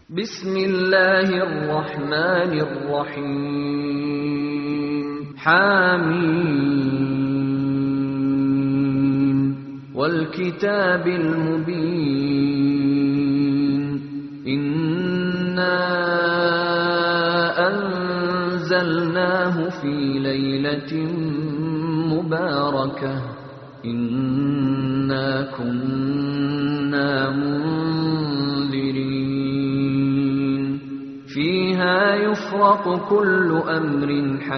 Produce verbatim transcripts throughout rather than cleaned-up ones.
Bismillahirrahmanirrahim. Hamim. Wal kitabil mubin. Inna anzalnahu fi laylatin mubarakah. Inna kunna munzirin. فيها يفرق كل أمر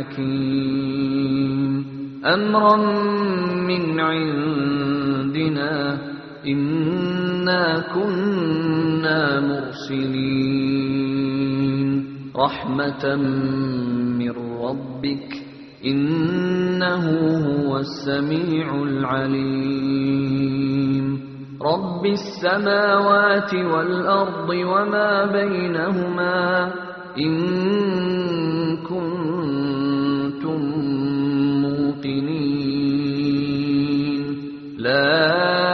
حكيم أمرا من عندنا إنا كنا مرسلين رحمة من ربك إنه هو السميع العليم رب السماوات والأرض وما بينهما إن كنتم موقنين لا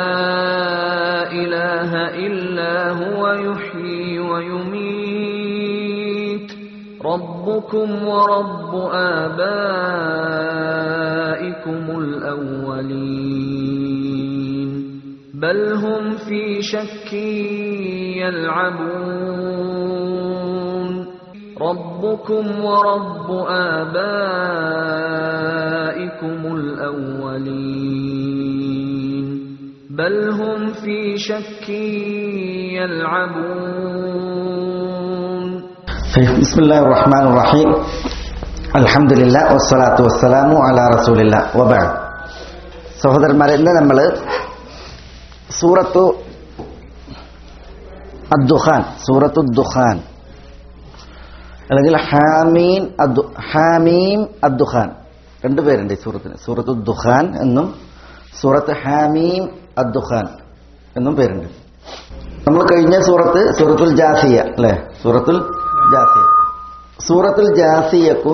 إله إلا هو يحيي ويميت ربكم ورب آبائكم الأولين بل هم في شك يلعبون ربكم ورب آبائكم الأولين بل هم في شك يلعبون بسم الله الرحمن الرحيم الحمد لله والصلاة والسلام على رسول الله وبعد സഹോദരന്മാരെ ഇന്ന് നമ്മൾ സൂറത്തു അദ്ദുഖാൻ സൂറത്തു ദുഖാൻ അല്ലെങ്കിൽ ഹാമീൻ ഹാമീം അദ്ദുഖാൻ രണ്ടു പേരുണ്ട് ഈ സൂറത്തിന്. സൂറത്തു ദുഖാൻ എന്നും സൂറത്ത് ഹാമീം അദ്ദുഖാൻ എന്നും പേരുണ്ട്. നമ്മൾ കഴിഞ്ഞ സൂറത്ത് സൂറത്തുൽ ജാസിയ അല്ലെ സൂറത്തുൽ ജാസിയ സൂറത്തുൽ ജാസിയക്കും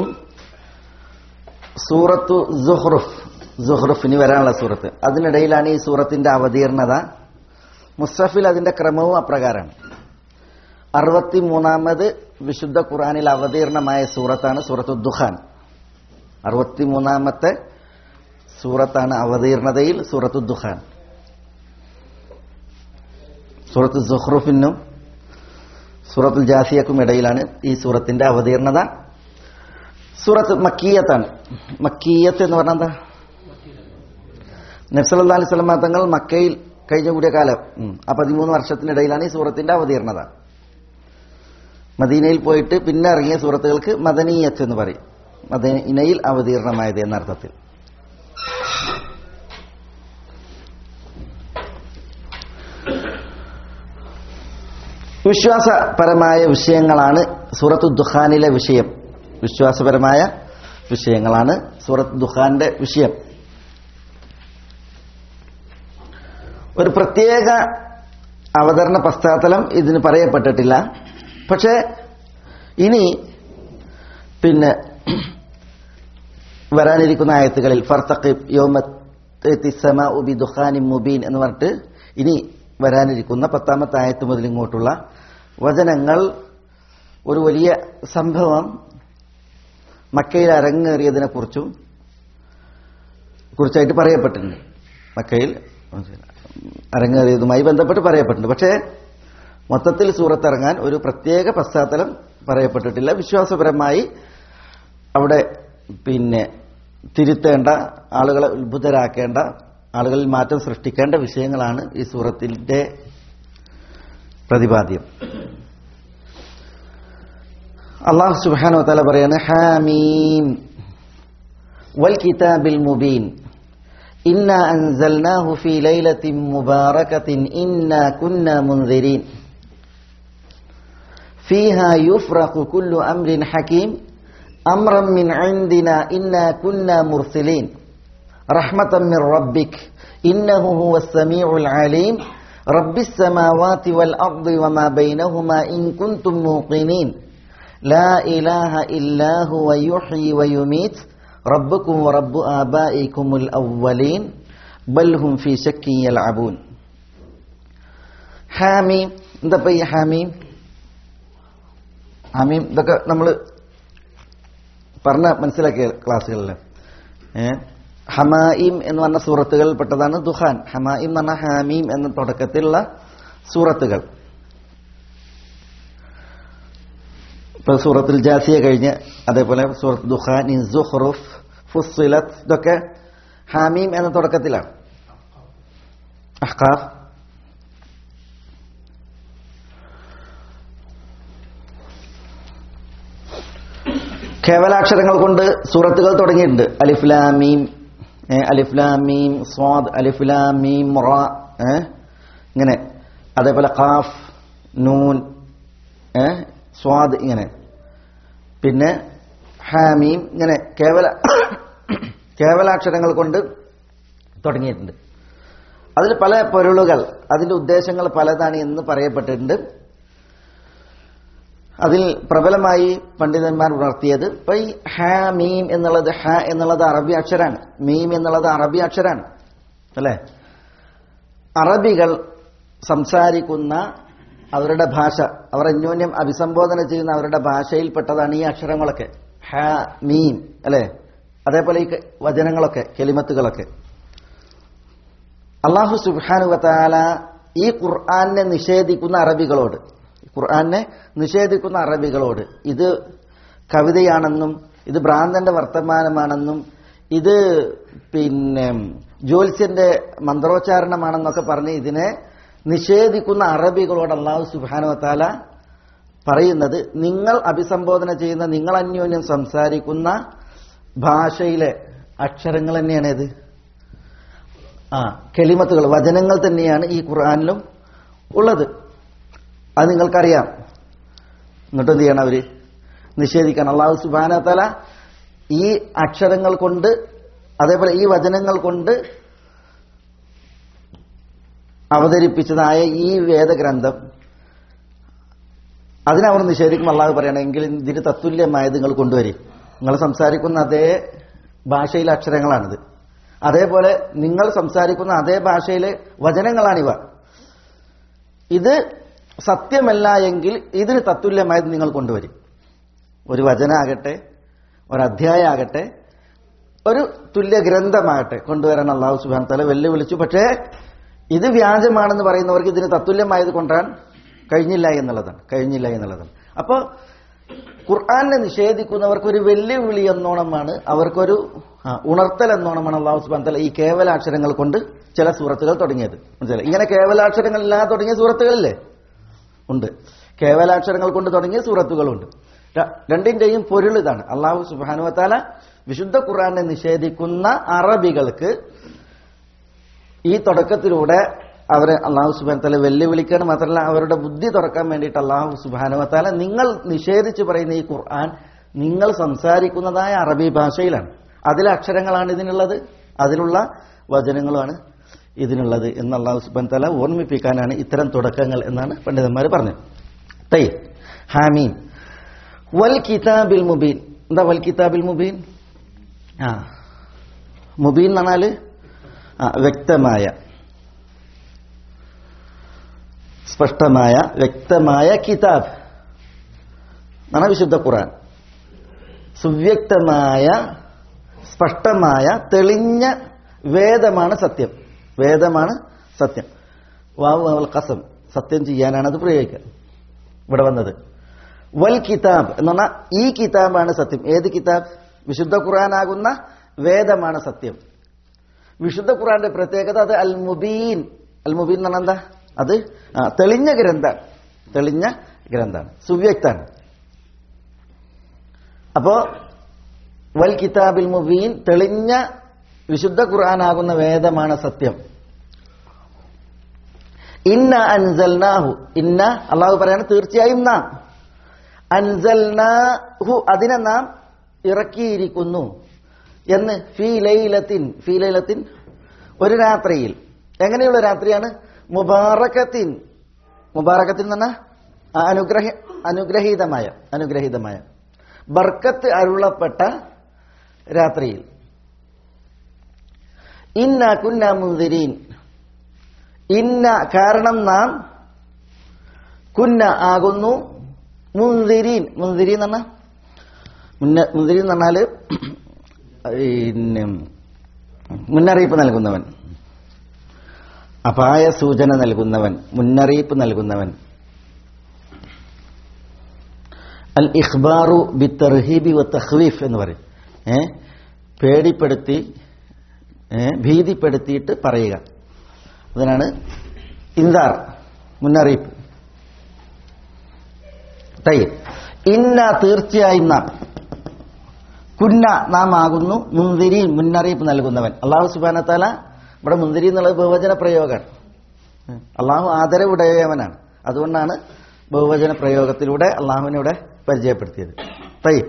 സൂറത്തു സുഹ്റുഫ് സുഹ്റുഫിന് വരാനുള്ള സൂറത്ത് അതിനിടയിലാണ് ഈ സൂറത്തിന്റെ അവതീർണത. മുസ്ഹഫിൽ അതിന്റെ ക്രമവും അപ്രകാരമാണ്. അറുപത്തി മൂന്നാമത് വിശുദ്ധ ഖുർആനിൽ അവതീർണമായ സൂറത്താണ് സൂറത്തു ദുഖാൻ. അറുപത്തി മൂന്നാമത്തെ സൂറത്താണ് അവതീർണതയിൽ സൂറത്തു ദുഖാൻ. സൂറത്തു സുഹ്റുഫിനും സൂറത്തുൽ ജാസിയക്കും ഇടയിലാണ് ഈ സൂറത്തിന്റെ അവതീർണത. സൂറത്ത് മക്കീയത്താണ്. മക്കീയത്ത് എന്ന് പറഞ്ഞാൽ എന്താ? നബി സല്ലല്ലാഹു അലൈഹി വസല്ലം തങ്ങൾ മക്കയിൽ കഴിഞ്ഞ കൂടിയ കാലം ആ പതിമൂന്ന് വർഷത്തിനിടയിലാണ് ഈ സൂറത്തിന്റെ അവതീർണത. മദീനയിൽ പോയിട്ട് പിന്നെ ഇറങ്ങിയ സൂറത്തുകൾക്ക് മദനീയത്ത് എന്ന് പറയും. മദീനയിൽ അവതീർണമായത് എന്നർത്ഥത്തിൽ. വിശ്വാസപരമായ വിഷയങ്ങളാണ് സൂറത്തു ദുഖാനിലെ വിഷയം. വിശ്വാസപരമായ വിഷയങ്ങളാണ് സൂറത്ത് ദുഖാന്റെ വിഷയം. ഒരു പ്രത്യേക അവതരണ പശ്ചാത്തലം ഇതിന് പറയപ്പെട്ടിട്ടില്ല. പക്ഷേ ഇനി പിന്നെ വരാനിരിക്കുന്ന ആയത്തുകളിൽ ഫർതഖിബ് യൗമ തഅതി സമാഉ ബിദുഖാനിൻ മുബീൻ എന്ന് പറഞ്ഞിട്ട് ഇനി വരാനിരിക്കുന്ന പത്താമത്തെ ആയത്ത് മുതൽ ഇങ്ങോട്ടുള്ള വചനങ്ങൾ ഒരു വലിയ സംഭവം മക്കയിൽ അരങ്ങേറിയതിനെ കുറിച്ചും കുറിച്ചായിട്ട് പറയപ്പെട്ടിട്ടുണ്ട്. മക്കയിൽ അരങ്ങേറിയതുമായി ബന്ധപ്പെട്ട് പറയപ്പെട്ടിട്ടുണ്ട്. പക്ഷേ മൊത്തത്തിൽ സൂറത്ത് ഇറങ്ങാൻ ഒരു പ്രത്യേക പശ്ചാത്തലം പറയപ്പെട്ടിട്ടില്ല. വിശ്വാസപരമായി അവിടെ പിന്നെ തിരുത്തേണ്ട, ആളുകളെ ഉത്ഭുതരാക്കേണ്ട, ആളുകളിൽ മാറ്റം സൃഷ്ടിക്കേണ്ട വിഷയങ്ങളാണ് ഈ സൂറത്തിന്റെ പ്രതിപാദ്യം. അല്ലാഹു സുബ്ഹാനഹു വ തആല പറയാണ് ഹാമീം വൽ കിതാബിൽ മുബീൻ ഇന്നാ അൻസൽനാഹു ഫീ ലൈലത്തിൻ മുബാറകത്തിൻ ഇന്നാ കുന്നാ മുൻസിരീൻ ഫീഹാ യുഫ്റഖു കുല്ലു അംരിൻ ഹകീം അംറൻ മിൻ ഇൻദിനാ ഇന്നാ കുന്നാ മുർസിലീൻ റഹ്മതൻ മിർ റബ്ബിക് ഇന്നഹു ഹുവസ് സമീഉൽ അലീം റബ്ബിസ് സമാവാതി വൽ അർദി വമാ ബൈനഹുമാ ഇൻ കുൻതും മൂഖിനീൻ ലാ ഇലാഹ ഇല്ലാ ഹുവ യുഹ്യി വയുമീത് റബ്ബുക്കും വറബ്ബു ആബായിക്കുമുൽ അവ്വലീൻ ബൽ ഹും ഫീ ശക്കിൻ യൽഅബൂൻ. ഹാമീം. എന്താ ഈ ഹാമീം? ഹമീം ഇതൊക്കെ നമ്മൾ പറഞ്ഞ മനസ്സിലാക്കിയ ക്ലാസ്സുകളിൽ ഏഹ് ഹമായിം എന്ന് പറഞ്ഞ സൂറത്തുകളിൽ പെട്ടതാണ് ദുഹാൻ. ഹമായിം എന്ന് പറഞ്ഞ ഹാമീം എന്ന തുടക്കത്തിലുള്ള സൂറത്തുകൾ. ഇപ്പൊ സൂറത്തുൽ ജാസിയ കഴിഞ്ഞ് അതേപോലെ സൂറത്ത് ദുഹാൻ, സുഖ്റുഫ്, ഫുസ്സിലത്ത് ഇതൊക്കെ ഹാമീം എന്ന തുടക്കത്തിലാണ്. അഹ്ഖാഫ് കേവലാക്ഷരങ്ങൾ കൊണ്ട് സൂറത്തുകൾ തുടങ്ങിയിട്ടുണ്ട്. അലിഫ് ലാം മീം, അലിഫ് ലാം മീം സ്വാദ്, അലിഫ് ലാം മീം റ, ഇങ്ങനെ. അതേപോലെ ഖാഫ്, നൂൻ, സ്വാദ്, ഇങ്ങനെ. പിന്നെ ഹാമീം, ഇങ്ങനെ കേവല കേവലാക്ഷരങ്ങൾ കൊണ്ട് തുടങ്ങിയിട്ടുണ്ട്. അതിൽ പല പൊരുളുകൾ, അതിന്റെ ഉദ്ദേശങ്ങൾ പലതാണ് എന്ന് പറയപ്പെട്ടിട്ടുണ്ട്. അതിൽ പ്രബലമായി പണ്ഡിതന്മാർ ഉണർത്തിയത് ഇപ്പൊ ഈ ഹ മീം എന്നുള്ളത്, ഹ എന്നുള്ളത് അറബി അക്ഷരാണ്, മീം എന്നുള്ളത് അറബി അക്ഷരാണ് അല്ലെ. അറബികൾ സംസാരിക്കുന്ന അവരുടെ ഭാഷ, അവർ അന്യോന്യം അഭിസംബോധന ചെയ്യുന്ന അവരുടെ ഭാഷയിൽപ്പെട്ടതാണ് ഈ അക്ഷരങ്ങളൊക്കെ, ഹ മീം അല്ലെ. അതേപോലെ ഈ വചനങ്ങളൊക്കെ, കെലിമത്തുകളൊക്കെ. അല്ലാഹു സുബ്ഹാനഹു വ തആല ഈ ഖുർആനെ നിഷേധിക്കുന്ന അറബികളോട് ഖുർആനെ നിഷേധിക്കുന്ന അറബികളോട് ഇത് കവിതയാണെന്നും ഇത് ഭ്രാന്തന്റെ വർത്തമാനമാണെന്നും ഇത് പിന്നെ ജ്യോത്സ്യന്റെ മന്ത്രോച്ചാരണമാണെന്നൊക്കെ പറഞ്ഞ് ഇതിനെ നിഷേധിക്കുന്ന അറബികളോട് അല്ലാഹു സുബ്ഹാനഹു വ തആല പറയുന്നത്, നിങ്ങൾ അഭിസംബോധന ചെയ്യുന്ന, നിങ്ങൾ അന്യോന്യം സംസാരിക്കുന്ന ഭാഷയിലെ അക്ഷരങ്ങൾ തന്നെയാണ് ഇത്, ആ കെലിമത്തുകൾ, വചനങ്ങൾ തന്നെയാണ് ഈ ഖുർആനിലും ഉള്ളത്. അത് നിങ്ങൾക്കറിയാം. എന്നിട്ട് എന്ത് ചെയ്യണം? അവര് നിഷേധിക്കണം. അല്ലാഹു സുബ്ഹാനഹു വ തആല ഈ അക്ഷരങ്ങൾ കൊണ്ട്, അതേപോലെ ഈ വചനങ്ങൾ കൊണ്ട് അവതരിപ്പിച്ചതായ ഈ വേദഗ്രന്ഥം, അതിനവർ നിഷേധിക്കും. അല്ലാഹു പറയണമെങ്കിൽ ഇതിന് തത്തുല്യമായത് നിങ്ങൾ കൊണ്ടുവരും. നിങ്ങൾ സംസാരിക്കുന്ന അതേ ഭാഷയിലെ അക്ഷരങ്ങളാണിത്, അതേപോലെ നിങ്ങൾ സംസാരിക്കുന്ന അതേ ഭാഷയിലെ വചനങ്ങളാണിവ. ഇത് സത്യമല്ല എങ്കിൽ ഇതിന് തത്തുല്യമായത് നിങ്ങൾ കൊണ്ടുവരും. ഒരു വചനാകട്ടെ, ഒരധ്യായമാകട്ടെ, ഒരു തുല്യ ഗ്രന്ഥമാകട്ടെ കൊണ്ടുവരാൻ അല്ലാഹു സുബ്ഹാനഹു വ തആല വെല്ലുവിളിച്ചു. പക്ഷേ ഇത് വ്യാജമാണെന്ന് പറയുന്നവർക്ക് ഇതിന് തത്തുല്യമായത് കൊണ്ടുവരാൻ കഴിഞ്ഞില്ല എന്നുള്ളതാണ് കഴിഞ്ഞില്ല എന്നുള്ളതാണ് അപ്പോൾ ഖുർആനെ നിഷേധിക്കുന്നവർക്ക് ഒരു വെല്ലുവിളി എന്നോണമാണ്, അവർക്കൊരു ഉണർത്തൽ എന്നോണമാണ് അല്ലാഹു സുബ്ഹാനഹു വ തആല ഈ കേവലാക്ഷരങ്ങൾ കൊണ്ട് ചില സൂറത്തുകൾ തുടങ്ങിയത്. മനസ്സിലായി? ഇങ്ങനെ കേവലാക്ഷരങ്ങൾ ഇല്ലാതെ തുടങ്ങിയ സൂറത്തുകളില്ലേ? ഉണ്ട്. കേവലാക്ഷരങ്ങൾ കൊണ്ട് തുടങ്ങിയ സൂറത്തുകളുണ്ട്. രണ്ടിന്റെയും പൊരുൾ ഇതാണ്. അല്ലാഹു സുബ്ഹാനഹു വ തആല വിശുദ്ധ ഖുർആനെ നിഷേധിക്കുന്ന അറബികൾക്ക് ഈ തുടക്കത്തിലൂടെ അവരെ അല്ലാഹു സുബ്ഹാനഹു വ തആല വെല്ലുവിളിക്കണം. മാത്രമല്ല അവരുടെ ബുദ്ധി തുറക്കാൻ വേണ്ടിയിട്ട് അല്ലാഹു സുബ്ഹാനഹു വ തആല നിങ്ങൾ നിഷേധിച്ച് പറയുന്ന ഈ ഖുർആൻ നിങ്ങൾ സംസാരിക്കുന്നതായ അറബി ഭാഷയിലാണ്, അതിലെ അക്ഷരങ്ങളാണ് ഇതിനുള്ളത്, അതിലുള്ള വചനങ്ങളുമാണ് ഇതിനുള്ളത് എന്ന് അല്ലാഹു സുബ്ഹാനഹു വ തആല ഓർമ്മിപ്പിക്കാനാണ് ഇത്തരം തുടക്കങ്ങൾ എന്നാണ് പണ്ഡിതന്മാർ പറഞ്ഞത്. തൈ ഹാമീം വൽ കിതാബിൽ മുബീൻ. എന്താ വൽ കിതാബിൽ മുബീൻ? ആ മുബീൻ എന്ന് പറഞ്ഞാൽ ആ വ്യക്തമായ, സ്പഷ്ടമായ, വ്യക്തമായ കിതാബ് എന്നാണ് വിശുദ്ധ ഖുർആൻ. സുവ്യക്തമായ, സ്പഷ്ടമായ, തെളിഞ്ഞ വേദമാണ് സത്യം. വേദമാണ് സത്യം. വാവ് വൽ ഖസം, സത്യം ചെയ്യാനാണ് അത് പ്രയോഗിക്കുക ഇവിടെ വന്നത്. വൽ കിതാബ് എന്ന് പറഞ്ഞാൽ ഈ കിതാബാണ് സത്യം. ഏത് കിതാബ്? വിശുദ്ധ ഖുർആനാകുന്ന വേദമാണ് സത്യം. വിശുദ്ധ ഖുർആന്റെ പ്രത്യേകത അത് അൽ മുബീൻ. അൽ മുബീൻ എന്ന് പറഞ്ഞാൽ എന്താ? അത് തെളിഞ്ഞ ഗ്രന്ഥാണ്, തെളിഞ്ഞ ഗ്രന്ഥാണ്, സുവ്യക്താണ്. അപ്പോ വൽ കിതാബിൽ മുബീൻ, തെളിഞ്ഞ വിശുദ്ധ ഖുർആനാകുന്ന വേദമാണ് സത്യം. ഇന്ന അൻസൽനാഹു, ഇന്ന അല്ലാഹു പറയാണ് തീർച്ചയായും നാം, അൻസൽനാഹു അതിനെ നാം ഇറക്കിയിരിക്കുന്നു എന്ന്, ഫീ ലൈലത്തിൻ, ഫീ ലൈലത്തിൻ ഒരു രാത്രിയിൽ. എങ്ങനെയുള്ള രാത്രിയാണ്? മുബാറകത്തിൻ, മുബാറകത്തിൻ എന്ന് പറഞ്ഞാൽ അനുഗ്രഹ അനുഗ്രഹീതമായ അനുഗ്രഹീതമായ ബർക്കത്ത് അരുളപ്പെട്ട രാത്രിയിൽ. ഇന്ന കുന്ന മുൻദിരീൻ, ഇന്ന കാരണം നാം, കുന്ന ആകുന്നു, മുൻദിരീൻ. മുൻദിരീൻ എന്ന് പറഞ്ഞാൽ മുൻദിരീൻ എന്ന് പറഞ്ഞാൽ പിന്നെ മുന്നറിയിപ്പ് നൽകുന്നവൻ, അപായ സൂചന നൽകുന്നവൻ, മുന്നറിയിപ്പ് നൽകുന്നവൻ. അൽ ഇഖ്ബാറു ബി തർഹീബി വ തഖ്വീഫ് എന്ന് പറയും. ഏ പേടിപ്പെടുത്തി ഭീതിപ്പെടുത്തിയിട്ട് പറയുക, അതിനാണ് ഇൻദാർ, മുന്നറിയിപ്പ്. തയ്യ് ഇന്ന തീർച്ചയായും നാം, കുന്ന നാം ആകുന്നു, മുൻദിരീൻ മുന്നറിയിപ്പ് നൽകുന്നവൻ. അള്ളാഹു സുബ്ഹാനഹു വ തആല ഇവിടെ മുൻദിരി എന്നുള്ളത് ബഹുവചന പ്രയോഗമാണ്. അള്ളാഹു ആദരവുടയവനാണ്, അതുകൊണ്ടാണ് ബഹുവചന പ്രയോഗത്തിലൂടെ അള്ളാഹുവിനെ ഇവിടെ പരിചയപ്പെടുത്തിയത്. തയ്യ്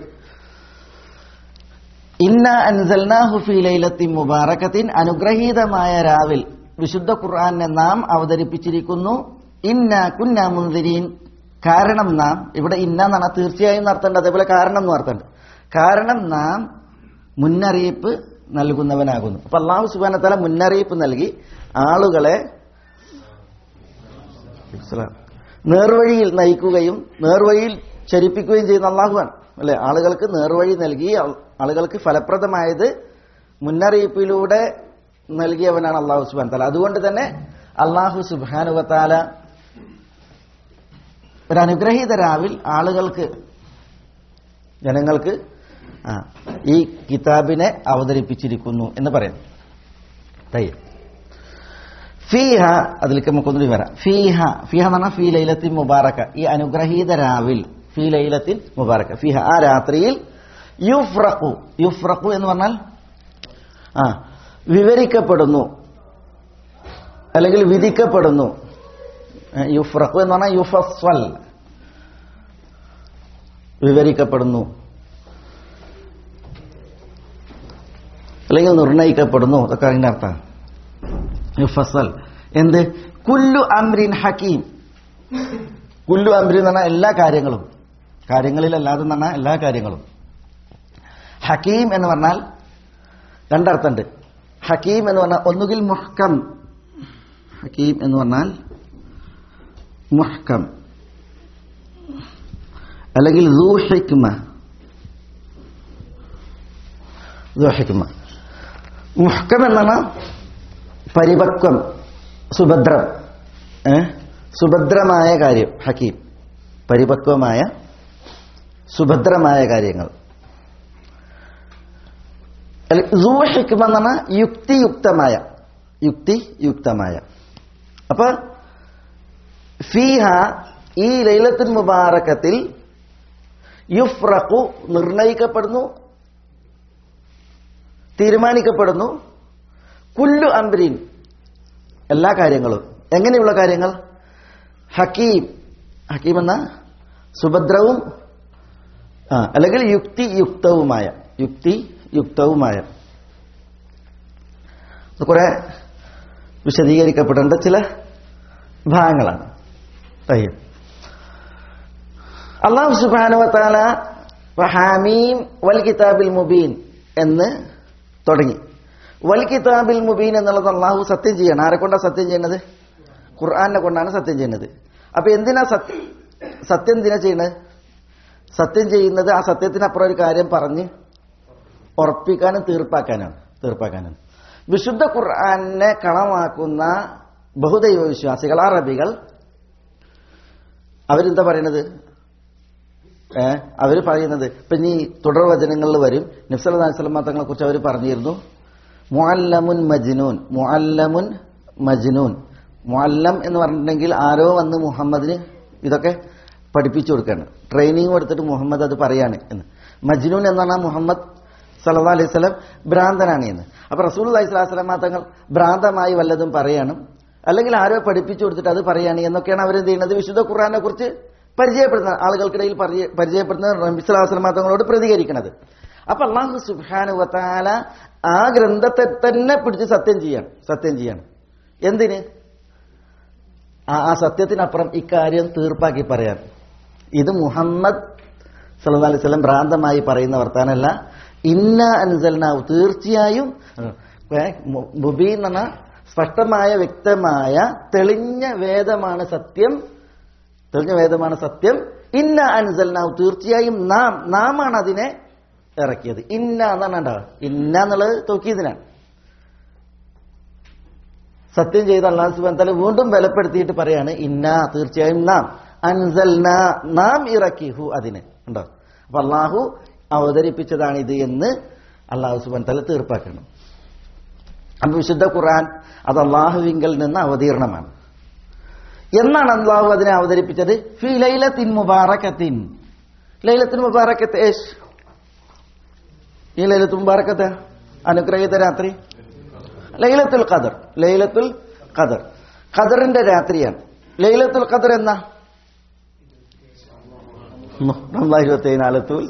ഇന്ന അൻസൽനാഹു ഫീ ലൈലത്തിൻ മുബാറകത്തിൻ, അനുഗ്രഹീതമായ രാവിൽ വിശുദ്ധ ഖുർആനെ നാം അവതരിപ്പിച്ചിരിക്കുന്നു. ഇന്ന കുന്ന മുൻദിരീൻ, കാരണം നാം, ഇവിടെ ഇന്ന എന്നാണ് തീർച്ചയായും നടത്തേണ്ടത്, അതേപോലെ കാരണം എന്ന് നടത്തേണ്ടത്. കാരണം നാം മുന്നറിയിപ്പ് നൽകുന്നവനാകുന്നു. അപ്പൊ അല്ലാഹു സുബ്ഹാനഹു വ തആല മുന്നറിയിപ്പ് നൽകി ആളുകളെ നേർവഴിയിൽ നയിക്കുകയും നേർവഴിയിൽ ചരിപ്പിക്കുകയും ചെയ്യുന്ന അല്ലാഹുവാണ് അല്ലെ. ആളുകൾക്ക് നേർവഴി നൽകി ആളുകൾക്ക് ഫലപ്രദമായത് മുന്നറിയിപ്പിലൂടെ നൽകിയവനാണ് അല്ലാഹു സുബ്ഹാനഹു വ തആല. അതുകൊണ്ട് തന്നെ അല്ലാഹു സുബ്ഹാനഹു വ തആല ഒരു അനുഗ്രഹീത രാവിൽ ആളുകൾക്ക്, ജനങ്ങൾക്ക് ആ ഈ കിതാബിനെ അവതരിപ്പിച്ചിരിക്കുന്നു എന്ന് പറയുന്നു. തയ്യ ഫീഹ, അതിലേക്ക് നമുക്കൊന്നുകൂടി വരാം. ഫീഹ, ഫീഹ എന്ന് പറഞ്ഞാൽ ഫീ ലൈലത്തിൻ മുബാറക, ഈ അനുഗ്രഹീത രാവിൽ, ഫീ ലൈലത്തിൻ മുബാറക, ഫീഹ ആ രാത്രിയിൽ, യുഫ്രഖു, യുഫ്രഖു എന്ന് പറഞ്ഞാൽ ആ വിവരിക്കപ്പെടുന്നു അല്ലെങ്കിൽ വിധിക്കപ്പെടുന്നു. യുഫ്രഖു എന്ന് പറഞ്ഞാൽ യുഫസ്വൽ, വിവരിക്കപ്പെടുന്നു അല്ലെങ്കിൽ നിർണയിക്കപ്പെടുന്നു, അതൊക്കെ അതിന്റെ അർത്ഥം. യുഫസൽ എന്ത്? കുല്ലു അംരിൻ ഹക്കീം. കുല്ലു അംരിൻ എന്ന് പറഞ്ഞാൽ എല്ലാ കാര്യങ്ങളും, കാര്യങ്ങളിലല്ലാതെ എന്ന് പറഞ്ഞാൽ എല്ലാ കാര്യങ്ങളും. ഹക്കീം എന്ന് പറഞ്ഞാൽ രണ്ടർത്ഥമുണ്ട്. ഹക്കീം എന്ന് പറഞ്ഞാൽ ഒന്നുകിൽ മുഹ്കം, ഹക്കീം എന്ന് പറഞ്ഞാൽ മുഹ്കം, അല്ലെങ്കിൽ ദൂ ഹിക്മ, ദൂ ഹിക്മ. മുഹ്കം എന്നാണ് പരിപക്വം, സുഭദ്രം, സുഭദ്രമായ കാര്യം. ഹക്കീം പരിപക്വമായ സുഭദ്രമായ കാര്യങ്ങൾ. ദൂ ഹിക്മ എന്ന് പറഞ്ഞാൽ യുക്തിയുക്തമായ, യുക്തിയുക്തമായ. അപ്പൊ ഫീഹ ഈ ലൈലത്തുൽ മുബാറകത്തിൽ യുഫ്രഖു നിർണയിക്കപ്പെടുന്നു, തീരുമാനിക്കപ്പെടുന്നു, കുല്ലു അംരിൻ എല്ലാ കാര്യങ്ങളും. എങ്ങനെയുള്ള കാര്യങ്ങൾ? ഹക്കീം, ഹക്കീം എന്ന സുഭദ്രവും ആ അല്ലെങ്കിൽ യുക്തിയുക്തവുമായ, യുക്തിയുക്തവുമായ. കുറെ വിശദീകരിക്കപ്പെടേണ്ട ചില ഭാഗങ്ങളാണ്. അല്ലാഹു സുബ്ഹാനഹു വ തആല വഹാമീം വൽ കിതാബിൽ മുബീൻ എന്ന് തുടങ്ങി. വൽ കിതാബിൽ മുബീൻ എന്നുള്ളത് അല്ലാഹു സത്യം ചെയ്യണം. ആരെ കൊണ്ടാണ് സത്യം ചെയ്യുന്നത്? ഖുർആനെ കൊണ്ടാണ് സത്യം ചെയ്യുന്നത്. അപ്പൊ എന്തിനാ സത്യം സത്യം എന്തിനാ ചെയ്യുന്നത്? സത്യം ചെയ്യുന്നത് ആ സത്യത്തിനപ്പുറം ഒരു കാര്യം പറഞ്ഞ് ഉറപ്പിക്കാനും തീർപ്പാക്കാനാണ് തീർപ്പാക്കാനാണ് വിശുദ്ധ ഖുർആനെ കളമാക്കുന്ന ബഹുദൈവ വിശ്വാസികൾ, അറബികൾ, അവരെന്താ പറയണത്? ഏഹ് അവർ പറയുന്നത് ഇപ്പൊ ഇനി തുടർ വചനങ്ങളിൽ വരും. നബി സല്ലല്ലാഹു അലൈഹി വസല്ലം തങ്ങളെ കുറിച്ച് അവർ പറഞ്ഞിരുന്നു, മുഅല്ലമുൻ മജ്നൂൻ, മുഅല്ലമുൻ മജ്നൂൻ. മുഅല്ലം എന്ന് പറഞ്ഞിട്ടുണ്ടെങ്കിൽ ആരോ വന്ന് മുഹമ്മദിന് ഇതൊക്കെ പഠിപ്പിച്ചു കൊടുക്കുകയാണ്, ട്രെയിനിങ് കൊടുത്തിട്ട് മുഹമ്മദ് അത് പറയാണ് എന്ന്. മജ്നൂൻ എന്നാണ് മുഹമ്മദ് സല്ലല്ലാഹു അലൈഹി വസല്ലം ഭ്രാന്തനാണ് എന്ന്. അപ്പൊ റസൂലുള്ളാഹി സ്വല്ലല്ലാഹു അലൈഹി വസല്ലം തങ്ങൾ ഭ്രാന്തമായി വല്ലതും പറയണം, അല്ലെങ്കിൽ ആരോ പഠിപ്പിച്ചു കൊടുത്തിട്ട് അത് പറയാണ് എന്നൊക്കെയാണ് അവരെന്ത് ചെയ്യുന്നത്? വിശുദ്ധ ഖുർആനെ കുറിച്ച് പരിചയപ്പെടുന്ന ആളുകൾക്കിടയിൽ പരിചയപ്പെടുന്ന നബി സല്ലല്ലാഹു അലൈഹി വസല്ലം തങ്ങളോട് പ്രതികരിക്കുന്നത്. അപ്പൊ അല്ലാഹു സുബ്ഹാനഹു വ തആല ആ ഗ്രന്ഥത്തെ തന്നെ പിടിച്ച് സത്യം ചെയ്യാണ് സത്യം ചെയ്യാണ് എന്തിന്? ആ സത്യത്തിനപ്പുറം ഇക്കാര്യം തീർപ്പാക്കി പറയാൻ. ഇത് മുഹമ്മദ് സല്ലല്ലാഹു അലൈഹി വസല്ലം ഭ്രാന്തമായി പറയുന്ന വർത്താനല്ല. ഇന്ന അൻസൽനാഹു, തീർച്ചയായും മുബീൻ എന്ന സ്പഷ്ടമായ വ്യക്തമായ തെളിഞ്ഞ വേദമാണ് സത്യം, തെളിഞ്ഞ വേദമാണ് സത്യം. ഇന്ന അൻസൽനാഹു തീർച്ചയായും നാം നാമാണ് അതിനെ ഇറക്കിയത്. ഇന്ന എന്നാണ് ഉണ്ടാവുക. ഇന്ന എന്നുള്ളത് തൗക്കീദിനാണ്. സത്യം ചെയ്ത അല്ലാഹു സുബ്ഹാനഹു വ തആല വീണ്ടും ബലപ്പെടുത്തിയിട്ട് പറയാണ് ഇന്ന തീർച്ചയായും നാം അൻസൽന നാം ഇറക്കിഹു അതിനെ ഉണ്ടോ. അപ്പൊ അള്ളാഹു അവതരിപ്പിച്ചതാണ് ഇത് എന്ന് അല്ലാഹു സുബ്ഹാനഹു വ തആല തീർപ്പാക്കണം. അപ്പൊ വിശുദ്ധ ഖുർആൻ അത് അള്ളാഹുവിങ്കൽ നിന്ന് അവതീർണമാണ്. എന്നാണ് അള്ളാഹു അതിനെ അവതരിപ്പിച്ചത്? ഫീ ലൈലത്തിൻ മുബാറകത്തിൻ. ലൈലത്തുൽ മുബാറകത്ത് ഏഷ് ഈ ലൈലത്തുൽ മുബാറകത്ത് അനുഗ്രഹീത രാത്രി ലൈലത്തുൽ ഖദർ. ലൈലത്തുൽ ഖദർ ഖദറിന്റെ രാത്രിയാണ്. ലൈലത്തുൽ ഖദർ എന്നാ ഇരുപത്തിനാലത്തുൽ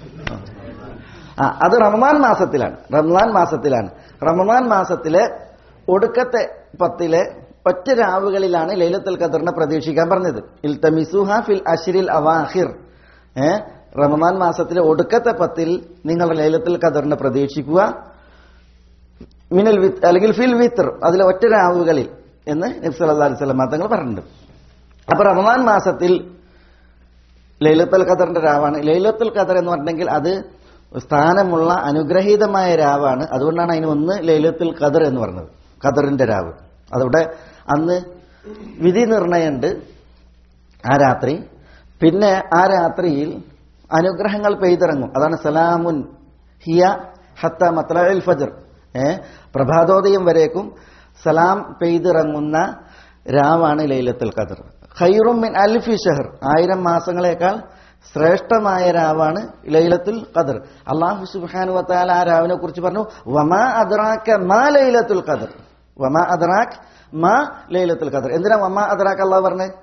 ആ അത് റമദാൻ മാസത്തിലാണ്. റമദാൻ മാസത്തിലാണ് റമദാൻ മാസത്തിലെ ഒടുക്കത്തെ പത്തിലെ ഒറ്റ രാവുകളിലാണ് ലൈലത്തുൽ ഖദറിനെ പ്രതീക്ഷിക്കാൻ പറഞ്ഞത്. ഇൽതമിസുഹ ഫിൽ അശ്രിൽ അവാഖിർ. ഏഹ് റമദാൻ മാസത്തിലെ ഒടുക്കത്തെ പത്തിൽ നിങ്ങൾ ലൈലത്തുൽ ഖദറിനെ പ്രതീക്ഷിക്കുക. മിനൽ വിത്ത് അല്ലെങ്കിൽ ഫിൽ വിത്ർ അതിലെ ഒറ്റ രാവുകളിൽ എന്ന് നബി സല്ലല്ലാഹു അലൈഹി വസല്ലം തങ്ങൾ പറഞ്ഞിട്ടുണ്ട്. അപ്പൊ റമദാൻ മാസത്തിൽ ലൈലത്തുൽ ഖദറിന്റെ രാവാണ്. ലൈലത്തുൽ ഖദർ എന്ന് പറഞ്ഞെങ്കിൽ അത് സ്ഥാനമുള്ള അനുഗ്രഹീതമായ രാവാണ്. അതുകൊണ്ടാണ് അതിന് ഒന്ന് ലൈലത്തുൽ ഖദർ എന്ന് പറഞ്ഞത്, ഖദറിന്റെ രാവ്. അതവിടെ അന്ന് വിധി നിർണയമുണ്ട് ആ രാത്രി. പിന്നെ ആ രാത്രിയിൽ അനുഗ്രഹങ്ങൾ പെയ്തിറങ്ങും. അതാണ് സലാമുൻ ഹിയ ഹത്ത മത്ലഇൽ ഫജ്ർ. ഏ പ്രഭാതോദയം വരേക്കും സലാം പെയ്തിറങ്ങുന്ന രാവാണ് ലൈലത്തുൽ ഖദർ. ഖൈറും മിൻ അൽഫി ഷഹർ ആയിരം മാസങ്ങളെക്കാൾ ശ്രേഷ്ഠമായ രാവാണ് ലൈലത്തുൽ ഖദർ. അല്ലാഹു സുബ്ഹാനഹു വ തആല ആ രാവിനെ കുറിച്ച് പറഞ്ഞു വമാ അദ്റാക മാ ലൈലത്തുൽ ഖദർ. വമാ അദ്റാക മാ ലൈലത്തുൽ ഖദർ. എന്തിനാ വമാ അദ്റാക അല്ലാഹു പറഞ്ഞത്?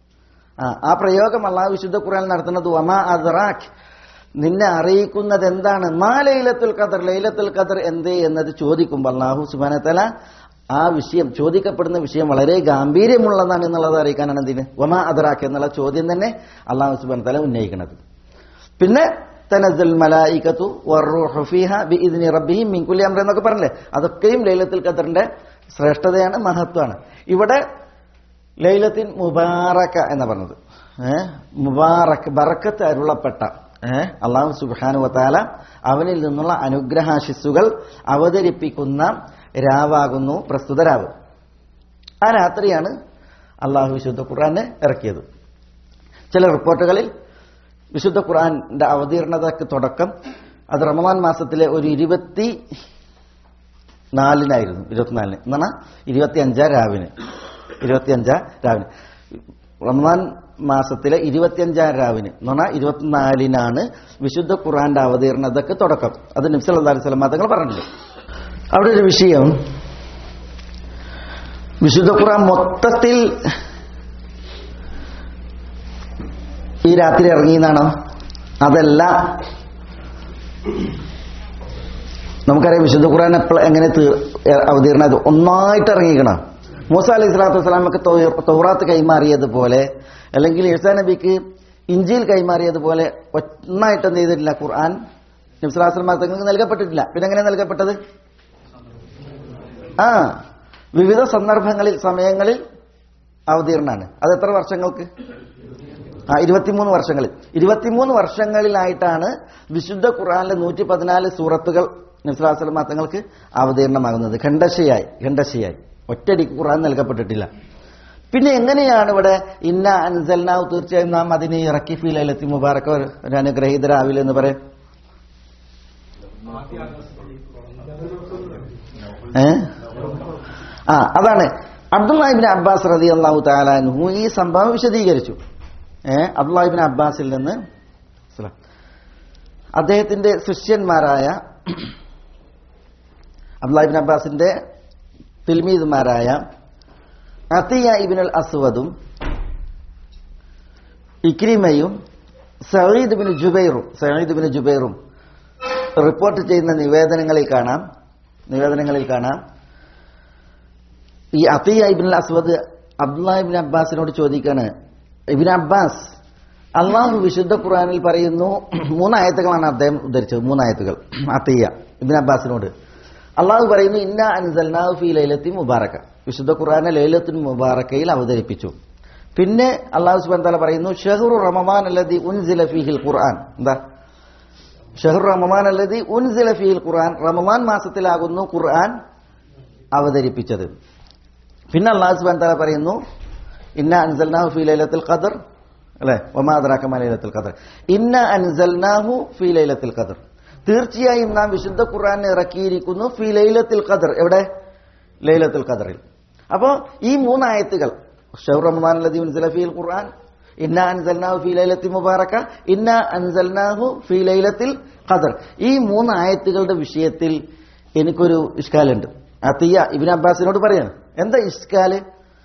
ആ ആ പ്രയോഗം അല്ലാഹു വിശുദ്ധ ഖുർആനിൽ നടത്തുന്നത് വമാ അദ്റാക നിന്നെ അറിയിക്കുന്നത് എന്താണ്? മാ ലൈലത്തുൽ ഖദർ ലൈലത്തുൽ ഖദർ എന്തേ എന്നത് ചോദിക്കുമ്പോൾ അല്ലാഹു സുബ്ഹാനഹു വ തആല ആ വിഷയം ചോദിക്കപ്പെടുന്ന വിഷയം വളരെ ഗാംഭീര്യമുള്ളതാണ് എന്നുള്ളത് അറിയിക്കാനാണ് എന്തിന് വമാ അദ്റാക എന്നുള്ള ചോദ്യം തന്നെ അല്ലാഹു സുബ്ഹാനഹു വ തആല ഉന്നയിക്കുന്നത്. പിന്നെ തനസ്സൽ മലായികതു വറൂഹു ഫീഹാ ബിഇദ്നി റബ്ബിഹിം മിൻ കുല്ലി അംർ എന്നൊക്കെ പറഞ്ഞില്ലേ, അതൊക്കെയും ലൈലത്തുൽ ഖദറിന്റെ ശ്രേഷ്ഠതയാണ്, മഹത്വമാണ്. ഇവിടെ ലൈലത്തിൻ മുബാറക എന്ന് പറഞ്ഞത് ഏഹ് മുബാറക് ബറക്കത്ത് അരുളപ്പെട്ട ഏഹ് അല്ലാഹു സുബ്ഹാനഹു വ തആല അവനിൽ നിന്നുള്ള അനുഗ്രഹാശിസ്സുകൾ അവതരിപ്പിക്കുന്ന രാവാകുന്നു പ്രസ്തുത രാവ്. ആ രാത്രിയാണ് അള്ളാഹു വിശുദ്ധ ഖുർആനെ ഇറക്കിയത്. ചില റിപ്പോർട്ടുകളിൽ വിശുദ്ധ ഖുർആന്റെ അവതീർണതയ്ക്ക് തുടക്കം അത് റമദാൻ മാസത്തിലെ ഒരു ഇരുപത്തി നാലിനായിരുന്നു. ഇരുപത്തിനാലിന് എന്ന് പറഞ്ഞാൽ ഇരുപത്തി അഞ്ചാം രാവിന് ഇരുപത്തിയഞ്ചാം രാവിന് റമദാൻ മാസത്തിലെ ഇരുപത്തിയഞ്ചാം രാവിന് എന്ന് പറഞ്ഞാൽ ഇരുപത്തിനാലിനാണ് വിശുദ്ധ ഖുർആന്റെ അവതീർണതയ്ക്ക് തുടക്കം. അത് നബി സല്ലല്ലാഹു അലൈഹി വസല്ലം തങ്ങൾ പറഞ്ഞിട്ടുണ്ട്. അവിടെ ഒരു വിഷയം, വിശുദ്ധ ഖുർആൻ മൊത്തത്തിൽ ഈ രാത്രി ഇറങ്ങിയെന്നാണോ? അതല്ല. നമുക്കറിയാം വിശുദ്ധ ഖുർആൻ എപ്പോൾ എങ്ങനെ അവതീർണത് ഒന്നായിട്ട് ഇറങ്ങിക്കണം. മൂസ അലൈഹി സ്വലാത്തു വസ്സലാമക്ക് തൗറാത്ത് കൈമാറിയതുപോലെ അല്ലെങ്കിൽ ഈസാ നബിക്ക് ഇഞ്ചീൽ കൈമാറിയതുപോലെ ഒന്നായിട്ട് എന്ത് ചെയ്തിട്ടില്ല ഖുർആൻ നബി സ്വല്ലല്ലാഹു അലൈഹി വസല്ലം തങ്ങൾക്ക് നൽകപ്പെട്ടിട്ടില്ല. പിന്നെ എങ്ങനെ നൽകപ്പെട്ടത്? ആ വിവിധ സന്ദർഭങ്ങളിൽ സമയങ്ങളിൽ അവതീർണാണ്. അത് എത്ര വർഷങ്ങൾക്ക്? ആ ഇരുപത്തിമൂന്ന് വർഷങ്ങളിൽ ഇരുപത്തിമൂന്ന് വർഷങ്ങളിലായിട്ടാണ് വിശുദ്ധ ഖുർആനിലെ നൂറ്റി പതിനാല് സൂറത്തുകൾ നബി സ്വല്ലല്ലാഹു അലൈഹി വസല്ലം തങ്ങൾക്ക് അവതീർണമാകുന്നത്. ഖണ്ഡശയായി ഖണ്ഡശയായി ഒറ്റയടിക്ക് ഖുർആൻ നൽകപ്പെട്ടിട്ടില്ല. പിന്നെ എങ്ങനെയാണ് ഇവിടെ ഇന്ന അൻസൽനാഹു തീർച്ചയായും നാം അതിനെ ഇറക്കി ഫീ ലൈലത്തി മുബാറക ഒരു അനുഗ്രഹീത രാവിലെ എന്ന് പറയും? ഏ ആ അതാണ് അബ്ദുല്ലാഹി ഇബ്നു അബ്ബാസ് റളിയല്ലാഹു തആല അൻഹു ഈ സംഭവം വിശദീകരിച്ചു. ഏഹ് അബ്ദുല്ലാഹി ഇബ്നു അബ്ബാസിൽ നിന്ന് അദ്ദേഹത്തിന്റെ ശിഷ്യന്മാരായ അബ്ദുല്ലാഹി ഇബ്നു അബ്ബാസിന്റെ തിൽമീദുമാരായ അത്തിയ ഇബ്നുൽ അസ്വദും ഇക്രിമയും സഈദ് ഇബ്നു ജുബൈറും സഈദ് ഇബ്നു ജുബൈറും റിപ്പോർട്ട് ചെയ്യുന്ന നിവേദനങ്ങളിൽ കാണാം നിവേദനങ്ങളിൽ കാണാം ഈ അത്തിയ ഇബ്നുൽ അസ്വദ് അബ്ദുല്ലാഹി ഇബ്നു അബ്ബാസിനോട് ചോദിക്കാണ്, ഇബ്നു അബ്ബാസ്, അള്ളാഹു വിശുദ്ധ ഖുർആനിൽ പറയുന്നു, മൂന്നായത്തുകളാണ് അദ്ദേഹം ഉദ്ധരിച്ചത്, മൂന്നായത്തുകൾ. അത്തിയ ഇബ്നു അബ്ബാസിനോട് അള്ളാഹു പറയുന്നു ഇന്നാ അൻസൽനാഹു ഫീ ലൈലത്തിൻ മുബാറക, വിശുദ്ധ ഖുർആനെ ലൈലത്തുൽ മുബാറകയിൽ അവതരിപ്പിച്ചു. പിന്നെ അല്ലാഹു സുബ്ഹാനഹു വ തആല പറയുന്നു ഷഹ്റു റമദാൻ അല്ലദീ ഉൻസില ഫീഹിൽ ഖുർആൻ. എന്താ ഷഹ്റു റമദാൻ അല്ലദീ ഉൻസില ഫീഹിൽ ഖുർആൻ, റമദാൻ മാസത്തിലാകുന്നു ഖുർആൻ അവതരിപ്പിച്ചത്. പിന്നെ അല്ലാഹു സുബ്ഹാനഹു വ തആല പറയുന്നു ഇന്നാ അൻസൽനാഹു ഫീ ലൈലത്തുൽ ഖദർ, അല്ലേ? വമാ അദ്റാക മാ ലൈലത്തുൽ ഖദർ, ഇന്നാ അൻസൽനാഹു ഫീ ലൈലത്തുൽ ഖദർ, തീർച്ചയായും നാം വിശുദ്ധ ഖുർആൻ ഇറക്കിയിരിക്കുന്നു ഫീ ലൈലത്തുൽ ഖദർ. എവിടെ? ലൈലത്തുൽ ഖദറിൽ. അപ്പോൾ ഈ മൂന്നായത്തുകൾ ഷഹ്റു റമദാൻ അല്ലദീ ഉൻസില ഫീഹിൽ ഖുർആൻ, ഇന്നാ അൻസൽനാഹു ഫീ ലൈലത്തിൽ മുബാറക, ഇന്നാ അൻസൽനാഹു ഫീ ലൈലത്തിൽ ഖദർ, ഈ മൂന്ന് ആയത്തുകളുടെ വിഷയത്തിൽ എനിക്കൊരു ഇഷ്കാലുണ്ട്. അത്തിയ ഇബ്നു അബ്ബാസിനോട് പറയാണ്, എന്താ ഇഷ്കാല്?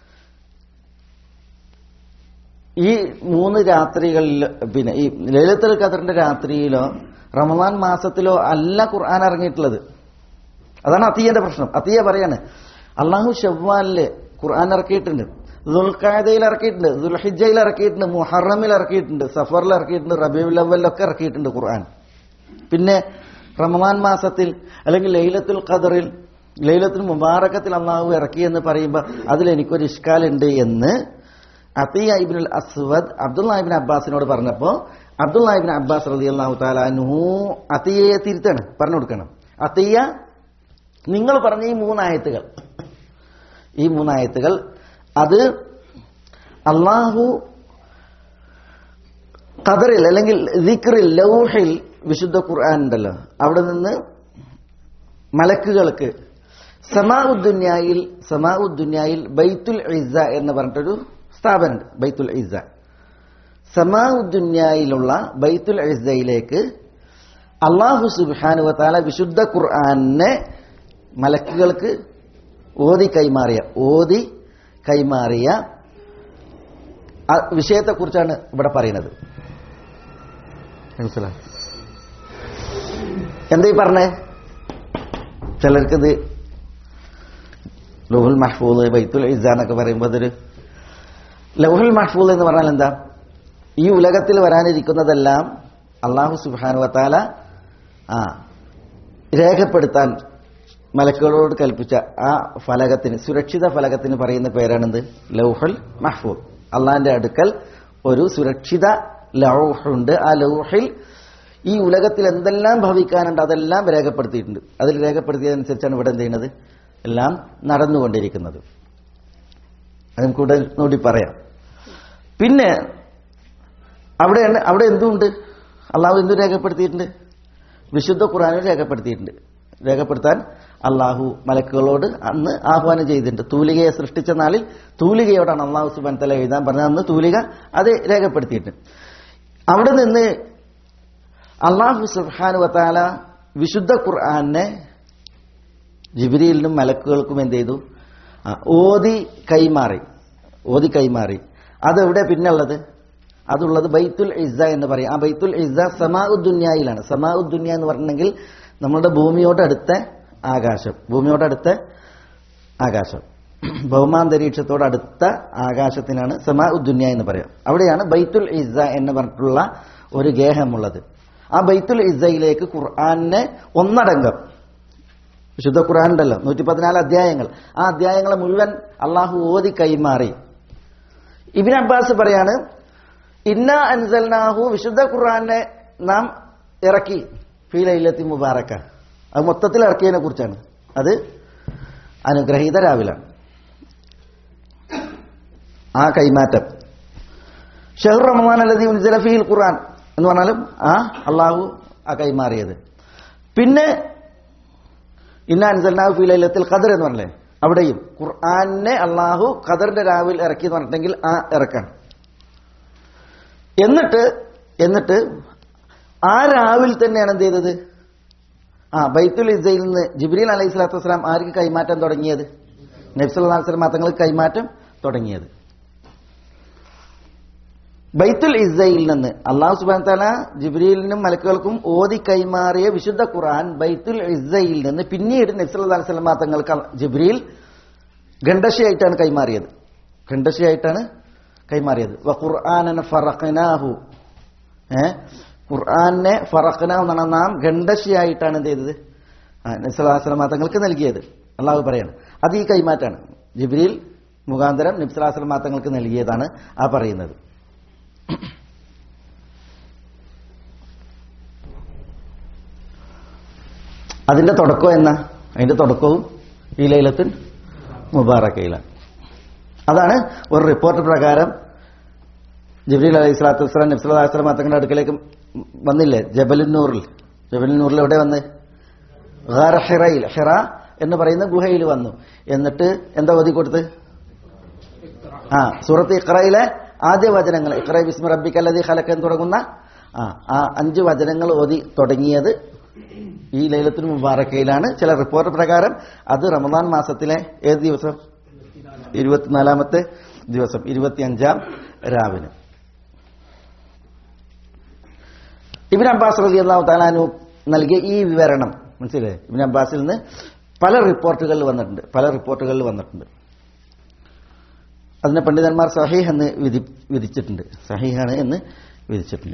ഈ മൂന്ന് രാത്രികളിൽ, പിന്നെ ഈ ലൈലത്തുൽ ഖദറിന്റെ രാത്രിയിലോ റമദാൻ മാസത്തിലോ അല്ല ഖുർആൻ ഇറങ്ങിയിട്ടുള്ളത്. അതാണ് അത്തിയന്റെ പ്രശ്നം. അത്തിയ പറയാണ് അള്ളാഹു ശവ്വാലില് ഖുർആൻ ഇറക്കിയിട്ടുണ്ട്, ദുൽഖഅദയിൽ ഇറക്കിയിട്ടുണ്ട്, ദുൽഹിജ്ജയിൽ ഇറക്കിയിട്ടുണ്ട്, മുഹറമിൽ ഇറക്കിയിട്ടുണ്ട്, സഫറിൽ ഇറക്കിയിട്ടുണ്ട്, റബീഉൽ അവ്വലിലൊക്കെ ഇറക്കിയിട്ടുണ്ട് ഖുർആൻ. പിന്നെ റമദാൻ മാസത്തിൽ അല്ലെങ്കിൽ ലൈലത്തുൽ ഖദറിൽ, ലൈലത്തുൽ മുബാറകത്തിൽ അള്ളാഹു ഇറക്കി എന്ന് പറയുമ്പോൾ അതിൽ എനിക്കൊരു ഇഷ്കാലുണ്ട് എന്ന് അത്തിയ ഇബ്നുൽ അസ്വദ് അബ്ദുല്ലാഹ് ഇബ്നു അബ്ബാസിനോട് പറഞ്ഞപ്പോൾ അബ്ദുല്ലാഹ് ഇബ്നു അബ്ബാസ് റളിയല്ലാഹു തആല അൻഹു അത്തിയയെ തിരുത്താണ്, പറഞ്ഞു കൊടുക്കണം. അത്തിയ, നിങ്ങൾ പറഞ്ഞ ഈ മൂന്നായത്തുകൾ, ഈ മൂന്നായത്തുകൾ അത് അള്ളാഹു ഖദറിൽ അല്ലെങ്കിൽ ദിക്റിൽ, ലൗഹിൽ, വിശുദ്ധ ഖുർആൻ ഉണ്ടല്ലോ, അവിടെ നിന്ന് മലക്കുകൾക്ക് സമാഉദ്ദുന്യായിൽ സമാഉദ്ദുന്യായിൽ ബൈത്തുൽ ഇസ്സ എന്ന് പറഞ്ഞിട്ടൊരു സ്ഥാപനമുണ്ട്. ബൈത്തുൽ ഇസ്സ, സമാഉദ്ദുന്യായിലുള്ള ബൈത്തുൽ ഇസ്സയിലേക്ക് അല്ലാഹു സുബ്ഹാനഹു വ തആല വിശുദ്ധ ഖുർആനെ മലക്കുകൾക്ക് ഓതി കൈമാറിയ ഓതി കൈമാറിയ വിഷയത്തെക്കുറിച്ചാണ് ഇവിടെ പറയുന്നത്. എന്താ ഈ പറഞ്ഞേ? ചിലർക്കിത് ലൗഹുൽ മഹ്ഫൂദ്, ബൈത്തുൽ ഇസ്സ എന്നൊക്കെ പറയുമ്പോൾ അതൊരു, ലൗഹുൽ മഹ്ഫൂദ് എന്ന് പറഞ്ഞാൽ എന്താ? ഈ ഉലകത്തിൽ വരാനിരിക്കുന്നതെല്ലാം അല്ലാഹു സുബ്ഹാനഹു വ തആല ആ രേഖപ്പെടുത്താൻ മലക്കുകളോട് കൽപ്പിച്ച ആ ഫലകത്തിന്, സുരക്ഷിത ഫലകത്തിന് പറയുന്ന പേരാണെന്ത്? ലൗഹുൽ മഹ്ഫൂദ്. അള്ളാഹിന്റെ അടുക്കൽ ഒരു സുരക്ഷിത ലൗഹുണ്ട്. ആ ലൗഹിൽ ഈ ഉലകത്തിൽ എന്തെല്ലാം ഭവിക്കാനുണ്ട് അതെല്ലാം രേഖപ്പെടുത്തിയിട്ടുണ്ട്. അതിൽ രേഖപ്പെടുത്തിയതനുസരിച്ചാണ് ഇവിടെ എന്ത് ചെയ്യുന്നത്? എല്ലാം നടന്നുകൊണ്ടിരിക്കുന്നത്. അത് നമുക്ക് ഇവിടെ നോടി പറയാം. പിന്നെ അവിടെയാണ്, അവിടെ എന്തുണ്ട്? അള്ളാഹു എന്തു രേഖപ്പെടുത്തിയിട്ടുണ്ട്? വിശുദ്ധ ഖുർആനിൽ രേഖപ്പെടുത്തിയിട്ടുണ്ട്. രേഖപ്പെടുത്താൻ അള്ളാഹു മലക്കുകളോട് അന്ന് ആഹ്വാനം ചെയ്തിട്ടുണ്ട്. തൂലികയെ സൃഷ്ടിച്ച നാളിൽ തൂലികയോടാണ് അള്ളാഹു സുബ്ഹാനഹു വ തആല എഴുതാൻ പറഞ്ഞത്. അന്ന് തൂലിക അത് രേഖപ്പെടുത്തിയിട്ടുണ്ട്. അവിടെ നിന്ന് അള്ളാഹു സുബ്ഹാനഹു വ തആല വിശുദ്ധ ഖുർആനെ ജിബ്രീലിനും മലക്കുകൾക്കും എന്ത് ചെയ്തു? ഓതി കൈമാറി ഓതി കൈമാറി അതെവിടെ പിന്നുള്ളത്? അതുള്ളത് ബൈത്തുൽ ഇസ്സ എന്ന് പറയും. ആ ബൈത്തുൽ ഇസ്സ സമാഉദ്ദുന്യായിലാണ്. സമാഉദ്ദുന്യ എന്ന് പറഞ്ഞിട്ടുണ്ടെങ്കിൽ നമ്മുടെ ഭൂമിയോടടുത്ത ആകാശം, ഭൂമിയോടടുത്ത ആകാശം, ഭൗമാന്തരീക്ഷത്തോടടുത്ത ആകാശത്തിനാണ് സമാഉദ്ദുന്യ എന്ന് പറയാം. അവിടെയാണ് ബൈത്തുൽ ഇസ്സ എന്ന് പറഞ്ഞിട്ടുള്ള ഒരു ഗേഹമുള്ളത്. ആ ബൈത്തുൽ ഇസ്സയിലേക്ക് ഖുർആനെ ഒന്നടങ്കം, വിശുദ്ധ ഖുർആൻ ഉണ്ടല്ലോ നൂറ്റി പതിനാല് അധ്യായങ്ങൾ, ആ അധ്യായങ്ങളെ മുഴുവൻ അള്ളാഹു ഓതി കൈമാറി. ഇബ്നു അബ്ബാസ് പറയാണ്, ഇന്നാ അൻസൽനാഹു, വിശുദ്ധ ഖുർആനെ നാം ഇറക്കി ഫീ ലൈലത്തി മുബാറക, അത് മൊത്തത്തിൽ ഇറക്കിയതിനെ കുറിച്ചാണ്. അത് അനുഗ്രഹീത രാവിലാണ് ആ കൈമാറ്റം. ഷഹ്റു റമദാൻ അല്ലദീ ഉൻസില ഫീഹിൽ ഖുർആൻ എന്ന് പറഞ്ഞാലും ആ അള്ളാഹു ആ കൈമാറിയത്. പിന്നെ ഇന്നാ അൻസൽനാഹു ഫീ ലൈലത്തിൽ ഖദർ എന്ന് പറഞ്ഞല്ലേ, അവിടെയും ഖുർആനെ അള്ളാഹു ഖദറിന്റെ രാവിൽ ഇറക്കി എന്ന് പറഞ്ഞിട്ടുണ്ടെങ്കിൽ ആ ഇറക്കണം. എന്നിട്ട് എന്നിട്ട് ആ രാവിൽ തന്നെയാണ് എന്ത് ചെയ്തത്? ആ ബൈത്തുൽ ഇസ്സയിൽ നിന്ന് ജിബ്രീൽ അലൈഹി സ്വലാത്തു വസ്സലാം ആർക്ക് കൈമാറ്റം തുടങ്ങിയത്? നബി സല്ലല്ലാഹു അലൈഹി വസല്ലം തങ്ങൾക്ക് കൈമാറ്റം തുടങ്ങിയത്. ബൈത്തുൽ ഇസ്സയിൽ നിന്ന് അല്ലാഹു സുബ്ഹാനഹു വ തആല ജിബ്രീലിനും മലക്കുകൾക്കും ഓതി കൈമാറിയ വിശുദ്ധ ഖുർആൻ ബൈത്തുൽ ഇസ്സയിൽ നിന്ന് പിന്നീട് നബി സല്ലല്ലാഹു അലൈഹി വസല്ലം തങ്ങൾക്ക് ജിബ്രീൽ ഖണ്ഡശയായിട്ടാണ് കൈമാറിയത്. ഖണ്ഡശയായിട്ടാണ് കൈമാറിയത്. വ ഖുർആനന ഫറഖനാഹു, ഏഹ് ഖുർആനെ ഫറഖനാഹു എന്നാണ് നാം ഖണ്ഡശയായിട്ടാണ് എന്ത് ചെയ്തത്? നബി സല്ലല്ലാഹു അലൈഹി വസല്ലം തങ്ങൾക്ക് നൽകിയത്. അള്ളാഹു പറയാണ് അത് ഈ കൈമാറ്റാണ്. ജിബ്രീൽ മുഖാന്തരം നബി സല്ലല്ലാഹു അലൈഹി വസല്ലം തങ്ങൾക്ക് നൽകിയതാണ് ആ പറയുന്നത്. അതിന്റെ തുടക്കം എന്നാ? അതിന്റെ തുടക്കവും ഈ ലൈലത്തുൽ മുബാറക്കയിലാണ്. അതാണ് ഒരു റിപ്പോർട്ട് പ്രകാരം ജിബ്രീൽ അലൈഹി സ്വലാത്തു വസ്സലാം നബി സല്ലല്ലാഹു അലൈഹി വസല്ലം തങ്ങളുടെ അടുക്കലേക്ക് വന്നില്ലേ? ജബലുന്നൂറിൽ. ജബലുന്നൂറിൽ എവിടെ വന്ന്? ഗാർ ഹിറയിൽ, ഹിറ എന്ന് പറയുന്ന ഗുഹയിൽ വന്നു. എന്നിട്ട് എന്താ ഓതി കൊടുത്ത്? ആ സൂറത്ത് ഇഖ്റയിലെ ആദ്യ വചനങ്ങൾ, ഇഖ്റ ബിസ്മി റബ്ബിക്കല്ലദീ ഖലഖ് എന്ന് തുടങ്ങുന്ന ആ ആ അഞ്ച് വചനങ്ങൾ ഓതി തുടങ്ങിയത് ഈ ലൈലത്തുൽ മുബാറക്കയിലാണ്. ചില റിപ്പോർട്ട് പ്രകാരം അത് റമദാൻ മാസത്തിലെ ഏത് ദിവസം? ഇരുപത്തിനാലാമത്തെ ദിവസം, ഇരുപത്തിയഞ്ചാം രാവിന്. ഇബ്നു അബ്ബാസ് റളിയല്ലാഹു തആല അൻഹു നൽകിയ ഈ വിവരണം മനസ്സിലായി? ഇബ്നു അബ്ബാസിൽ നിന്ന് പല റിപ്പോർട്ടുകളിൽ വന്നിട്ടുണ്ട് പല റിപ്പോർട്ടുകളിൽ വന്നിട്ടുണ്ട് അതിനെ പണ്ഡിതന്മാർ സഹീഹ് എന്ന് വിധി വിധിച്ചിട്ടുണ്ട് സഹീഹാണ് എന്ന് വിധിച്ചിട്ടുണ്ട്.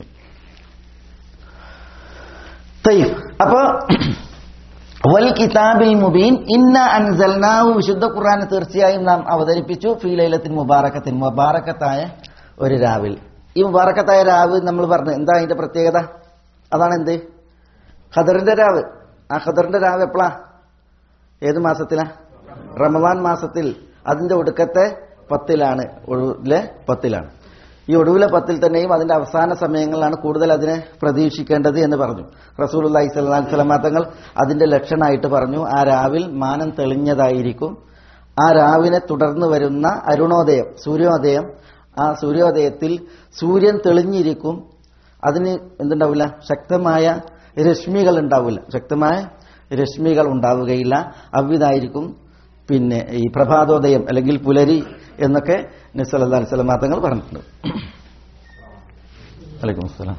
അപ്പോ വൽ കിതാബിൽ മുബീൻ ഇന്ന അൻസൽനാഹു, വിശുദ്ധ ഖുർആൻ തീർച്ചയായും നാം അവതരിപ്പിച്ചു, ഫീ ലൈലത്തിൻ മുബാറക്കത്തിൻ, മുബാറക്കത്തായ ഒരു രാവിൽ. ഈ മുബാറക്കത്തായ രാവ് നമ്മൾ പറഞ്ഞു എന്താ അതിന്റെ പ്രത്യേകത? അതാണ് എന്ത്? ഖദറിന്റെ രാവ്. ആ ഖദറിന്റെ രാവ് എപ്പോഴാ? ഏത് മാസത്തിലാ? റമദാൻ മാസത്തിൽ. അതിന്റെ ഒടുക്കത്തെ പത്തിലാണ്, ഒടുവിലെ പത്തിലാണ്. ഈ ഒടുവിലെ പത്തിൽ തന്നെയും അതിന്റെ അവസാന സമയങ്ങളിലാണ് കൂടുതൽ അതിനെ പ്രതീക്ഷിക്കേണ്ടത് എന്ന് പറഞ്ഞു റസൂലുള്ളാഹി സ്വല്ലല്ലാഹു അലൈഹി വസല്ലം തങ്ങൾ. അതിന്റെ ലക്ഷണമായിട്ട് പറഞ്ഞു ആ രാവിൽ മാനം തെളിഞ്ഞതായിരിക്കും, ആ രാവിനെ തുടർന്ന് വരുന്ന അരുണോദയം, സൂര്യോദയം, ആ സൂര്യോദയത്തിൽ സൂര്യൻ തെളിഞ്ഞിരിക്കും, അതിന് എന്തുണ്ടാവില്ല? ശക്തമായ രശ്മികൾ ഉണ്ടാവില്ല, ശക്തമായ രശ്മികൾ ഉണ്ടാവുകയില്ല. അவ்விതായിരിക്കും പിന്നെ ഈ പ്രഭാതോദയം അല്ലെങ്കിൽ പുലരി എന്നൊക്കെ നബി സല്ലല്ലാഹു അലൈഹി വസല്ലം തങ്ങൾ പറഞ്ഞിട്ടുണ്ട്. വലൈക്കും അസ്സലാം.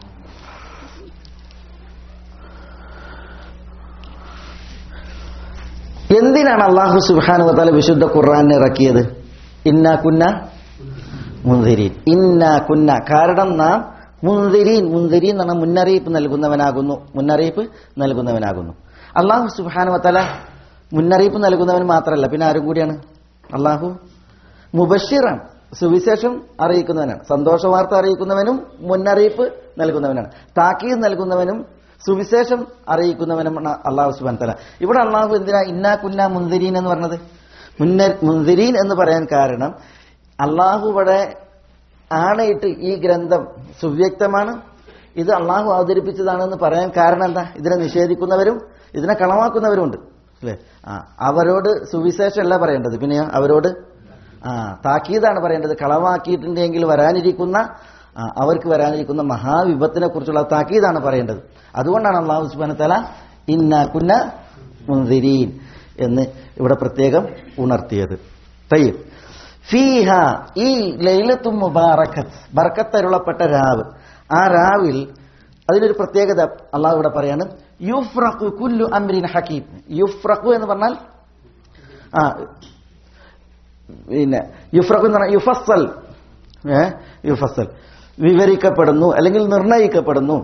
എന്തിനാണ് അല്ലാഹു സുബ്ഹാനഹു വ തആല വിശുദ്ധ ഖുർആൻ ഇറക്കിയത്? ഇന്നാ കുന്ന മുൻദിരീൻ, ഇന്നാ കുന്ന, കാരണം നാം മുൻദിരീൻ, മുൻദിരീൻ എന്ന് പറഞ്ഞാൽ മുന്നറിയിപ്പ് നൽകുന്നവനാകുന്നു, മുന്നറിയിപ്പ് നൽകുന്നവനാകുന്നു. അല്ലാഹു സുബ്ഹാനഹു വ തആല മുന്നറിയിപ്പ് നൽകുന്നവൻ മാത്രമല്ല, പിന്നെ ആരും കൂടിയാണ്? അല്ലാഹു മുബശ്ശിറാണ്, സുവിശേഷം അറിയിക്കുന്നവനാണ്, സന്തോഷ വാർത്ത അറിയിക്കുന്നവനും മുന്നറിയിപ്പ് നൽകുന്നവനാണ്, താക്കീത് നൽകുന്നവനും സുവിശേഷം അറിയിക്കുന്നവനുമാണ് അല്ലാഹു സുബ്ഹാനഹു വ തആല. ഇവിടെ അല്ലാഹു എന്തിനാ ഇന്നാ കുന്ന മുൻദിരീൻ എന്ന് പറഞ്ഞത്? മുന്ന മുൻദിരീൻ എന്ന് പറയാൻ കാരണം അല്ലാഹു ഇവിടെ ആണയിട്ട് ഈ ഗ്രന്ഥം സുവ്യക്തമാണ്, ഇത് അല്ലാഹു അവതരിപ്പിച്ചതാണെന്ന് പറയാൻ കാരണം എന്താ? ഇതിനെ നിഷേധിക്കുന്നവരും ഇതിനെ കളവാക്കുന്നവരുമുണ്ട് അല്ലേ? ആ അവരോട് സുവിശേഷമല്ല പറയേണ്ടത്, പിന്നെ അവരോട് ആ താക്കീതാണ് പറയേണ്ടത്. കളവാക്കിയിട്ടുണ്ടെങ്കിൽ വരാനിരിക്കുന്ന അവർക്ക് വരാനിരിക്കുന്ന മഹാവിപത്തിനെ കുറിച്ചുള്ള താക്കീതാണ് പറയേണ്ടത്. അതുകൊണ്ടാണ് അല്ലാഹു സുബ്ഹാനഹു വ തആല ഇന്നാ കുന്ന മുൻദിരീൻ എന്ന് ഇവിടെ പ്രത്യേകം ഉണർത്തിയത്. തയ്യിബ്, ഫീഹ, ഈ ലൈലത്തുൽ മുബാറക്കത്ത്, ബർക്കത്തരുളപ്പെട്ട രാവ്, ആ രാവിൽ അതിനൊരു പ്രത്യേകത അല്ലാഹു ഇവിടെ പറയാണ്, യുഫ്രഖു കുല്ലു അംരിൻ ഹകീം. യുഫ്രഖു എന്ന് പറഞ്ഞാൽ ആ പിന്നെ യുഫ്രഖു എന്ന് പറഞ്ഞാൽ യുഫസ്സൽ, ഏ യുഫസ്സൽ വിവരിക്കപ്പെടുന്നു അല്ലെങ്കിൽ നിർണയിക്കപ്പെടുന്നു.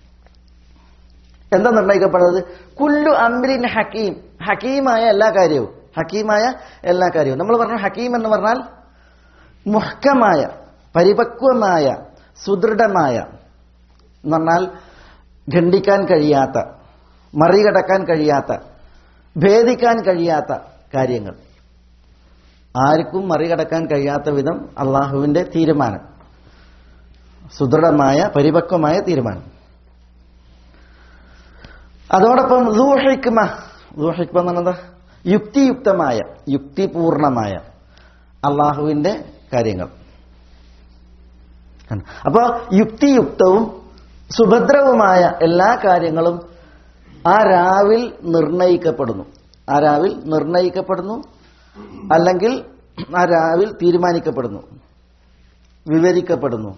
എന്താ നിർണയിക്കപ്പെടുന്നത്? കുല്ലു അംരിൻ ഹകീം, ഹകീമായ എല്ലാ കാര്യവും, ഹക്കീമായ എല്ലാ കാര്യവും. നമ്മൾ പറഞ്ഞു ഹക്കീം എന്ന് പറഞ്ഞാൽ മുഹ്കമായ, പരിപക്വമായ, സുദൃഢമായ എന്ന് പറഞ്ഞാൽ ഖണ്ഡിക്കാൻ കഴിയാത്ത, മറികടക്കാൻ കഴിയാത്ത, ഭേദിക്കാൻ കഴിയാത്ത കാര്യങ്ങൾ, ആർക്കും മറികടക്കാൻ കഴിയാത്ത വിധം അള്ളാഹുവിന്റെ തീരുമാനം, സുദൃഢമായ പരിപക്വമായ തീരുമാനം. അതോടൊപ്പം ദൂ ഹിക്മ, ദൂ ഹിക്മ എന്ന് പറഞ്ഞാൽ യുക്തിയുക്തമായ, യുക്തിപൂർണമായ അള്ളാഹുവിന്റെ കാര്യങ്ങൾ. അപ്പൊ യുക്തിയുക്തവും സുഭദ്രവുമായ എല്ലാ കാര്യങ്ങളും ആ രാവിൽ നിർണയിക്കപ്പെടുന്നു, ആ രാവിൽ നിർണയിക്കപ്പെടുന്നു അല്ലെങ്കിൽ ആ രാവിൽ തീരുമാനിക്കപ്പെടുന്നു, വിവരിക്കപ്പെടുന്നു.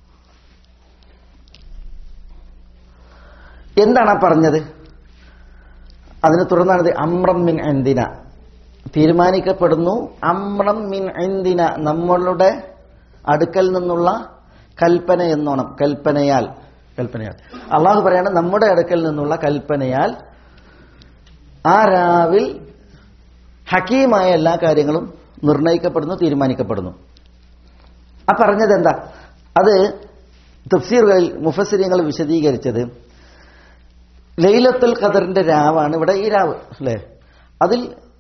എന്താണ് പറഞ്ഞത്? അതിനെ തുടർന്നാണിത് അമ്രം മിൻ ഇൻദിന, തീരുമാനിക്കപ്പെടുന്നു. അമ്രം മിൻ ഇൻദിന, നമ്മളുടെ അടുക്കൽ നിന്നുള്ള കൽപ്പന എന്നോണം, കൽപ്പനയാൽ, കൽപ്പനയാൽ അള്ളാഹു പറയാണ് നമ്മുടെ അടുക്കൽ നിന്നുള്ള കൽപ്പനയാൽ ആ രാവിൽ ഹക്കീമായ എല്ലാ കാര്യങ്ങളും നിർണയിക്കപ്പെടുന്നു, തീരുമാനിക്കപ്പെടുന്നു. ആ പറഞ്ഞത് എന്താ? അത് തഫ്സീറുകളിൽ മുഫസ്സിരീങ്ങൾ വിശദീകരിച്ചത് ലൈലത്തുൽ ഖദറിന്റെ രാവാണ് ഇവിടെ ഈ രാവ് അല്ലേ. അതിൽ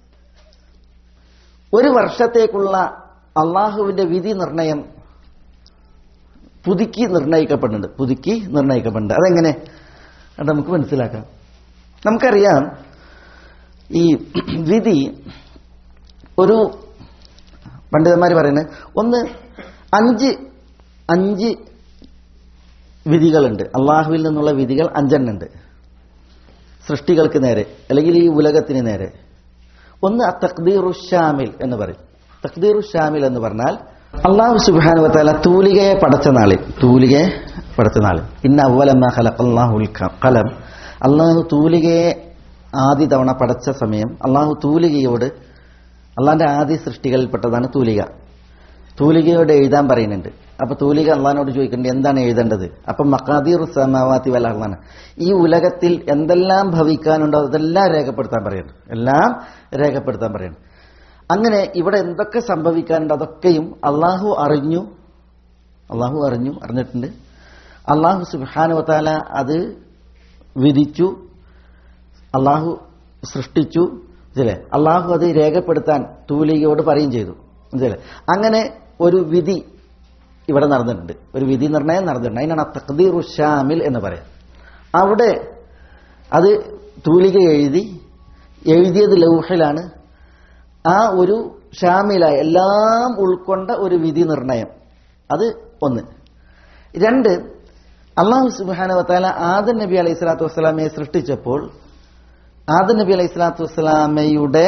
ഒരു വർഷത്തേക്കുള്ള അള്ളാഹുവിന്റെ വിധി നിർണയം പുതുക്കി നിർണയിക്കപ്പെടുന്നുണ്ട് പുതുക്കി നിർണയിക്കപ്പെടുന്നുണ്ട് അതെങ്ങനെ അത് നമുക്ക് മനസ്സിലാക്കാം. നമുക്കറിയാം ഈ വിധി ഒരു പണ്ഡിതന്മാർ പറയുന്നത് ഒന്ന് അഞ്ച് അഞ്ച് വിധികളുണ്ട്. അള്ളാഹുവിൽ നിന്നുള്ള വിധികൾ അഞ്ചെണ്ണുണ്ട് സൃഷ്ടികൾക്ക് നേരെ അല്ലെങ്കിൽ ഈ ഉലകത്തിന് നേരെ. ഒന്ന് അത്തഖ്ദീറു ഷാമിൽ എന്ന് പറയും. തഖ്ദീറു ഷാമിൽ എന്ന് പറഞ്ഞാൽ അള്ളാഹു സുബ്ഹാനഹു വ തആല തൂലികയെ പടച്ച നാളിൽ തൂലികയെ പടച്ച നാളിൽ ഇന്ന അവ്വലമാ ഖലഖല്ലാഹുൽ ഖലം അള്ളാഹു തൂലികയെ ആദ്യ തവണ പടച്ച സമയം അള്ളാഹു തൂലികയോട് അള്ളാഹിന്റെ ആദ്യ സൃഷ്ടികളിൽപ്പെട്ടതാണ് തൂലിക. തൂലികയോട് എഴുതാൻ പറയുന്നുണ്ട്. അപ്പൊ തൂലിക അള്ളാഹിനോട് ചോദിക്കേണ്ടത് എന്താണ് എഴുതേണ്ടത്? അപ്പൊ മഖാദീറു സമാവാതി വൽ അർളാണ്. ഈ ഉലകത്തിൽ എന്തെല്ലാം ഭവിക്കാനുണ്ടോ അതെല്ലാം രേഖപ്പെടുത്താൻ പറയുന്നു. എല്ലാം രേഖപ്പെടുത്താൻ പറയുന്നു. അങ്ങനെ ഇവിടെ എന്തൊക്കെ സംഭവിക്കാനുണ്ടോ അതൊക്കെയും അള്ളാഹു അറിഞ്ഞു അള്ളാഹു അറിഞ്ഞു അറിഞ്ഞിട്ടുണ്ട്. അള്ളാഹു സുബ്ഹാനഹു വ തആല അത് വിധിച്ചു. അള്ളാഹു സൃഷ്ടിച്ചു. മനസ്സിലെ അള്ളാഹു അത് രേഖപ്പെടുത്താൻ തൂലികയോട് പറയും ചെയ്തു. മനസ്സിലെ അങ്ങനെ ഒരു വിധി ഇവിടെ നടന്നിട്ടുണ്ട്. ഒരു വിധി നിർണയം നടന്നിട്ടുണ്ട്. അതിനാണ് തഖ്ദീറു ഷാമിൽ എന്ന് പറയാം. അവിടെ അത് തൂലിക എഴുതി എഴുതിയത് ലൗഹിലാണ്. ആ ഒരു ഷാമിലായ എല്ലാം ഉൾക്കൊണ്ട ഒരു വിധി നിർണയം അത് ഒന്ന്. രണ്ട്, അള്ളാഹു സുബ്ഹാനഹു വ തആല ആദം നബി അലൈഹി സ്വലാത്തു വസ്സലാമയെ സൃഷ്ടിച്ചപ്പോൾ ആദം നബി അലൈഹി സ്വലാത്തു വസ്സലാമയുടെ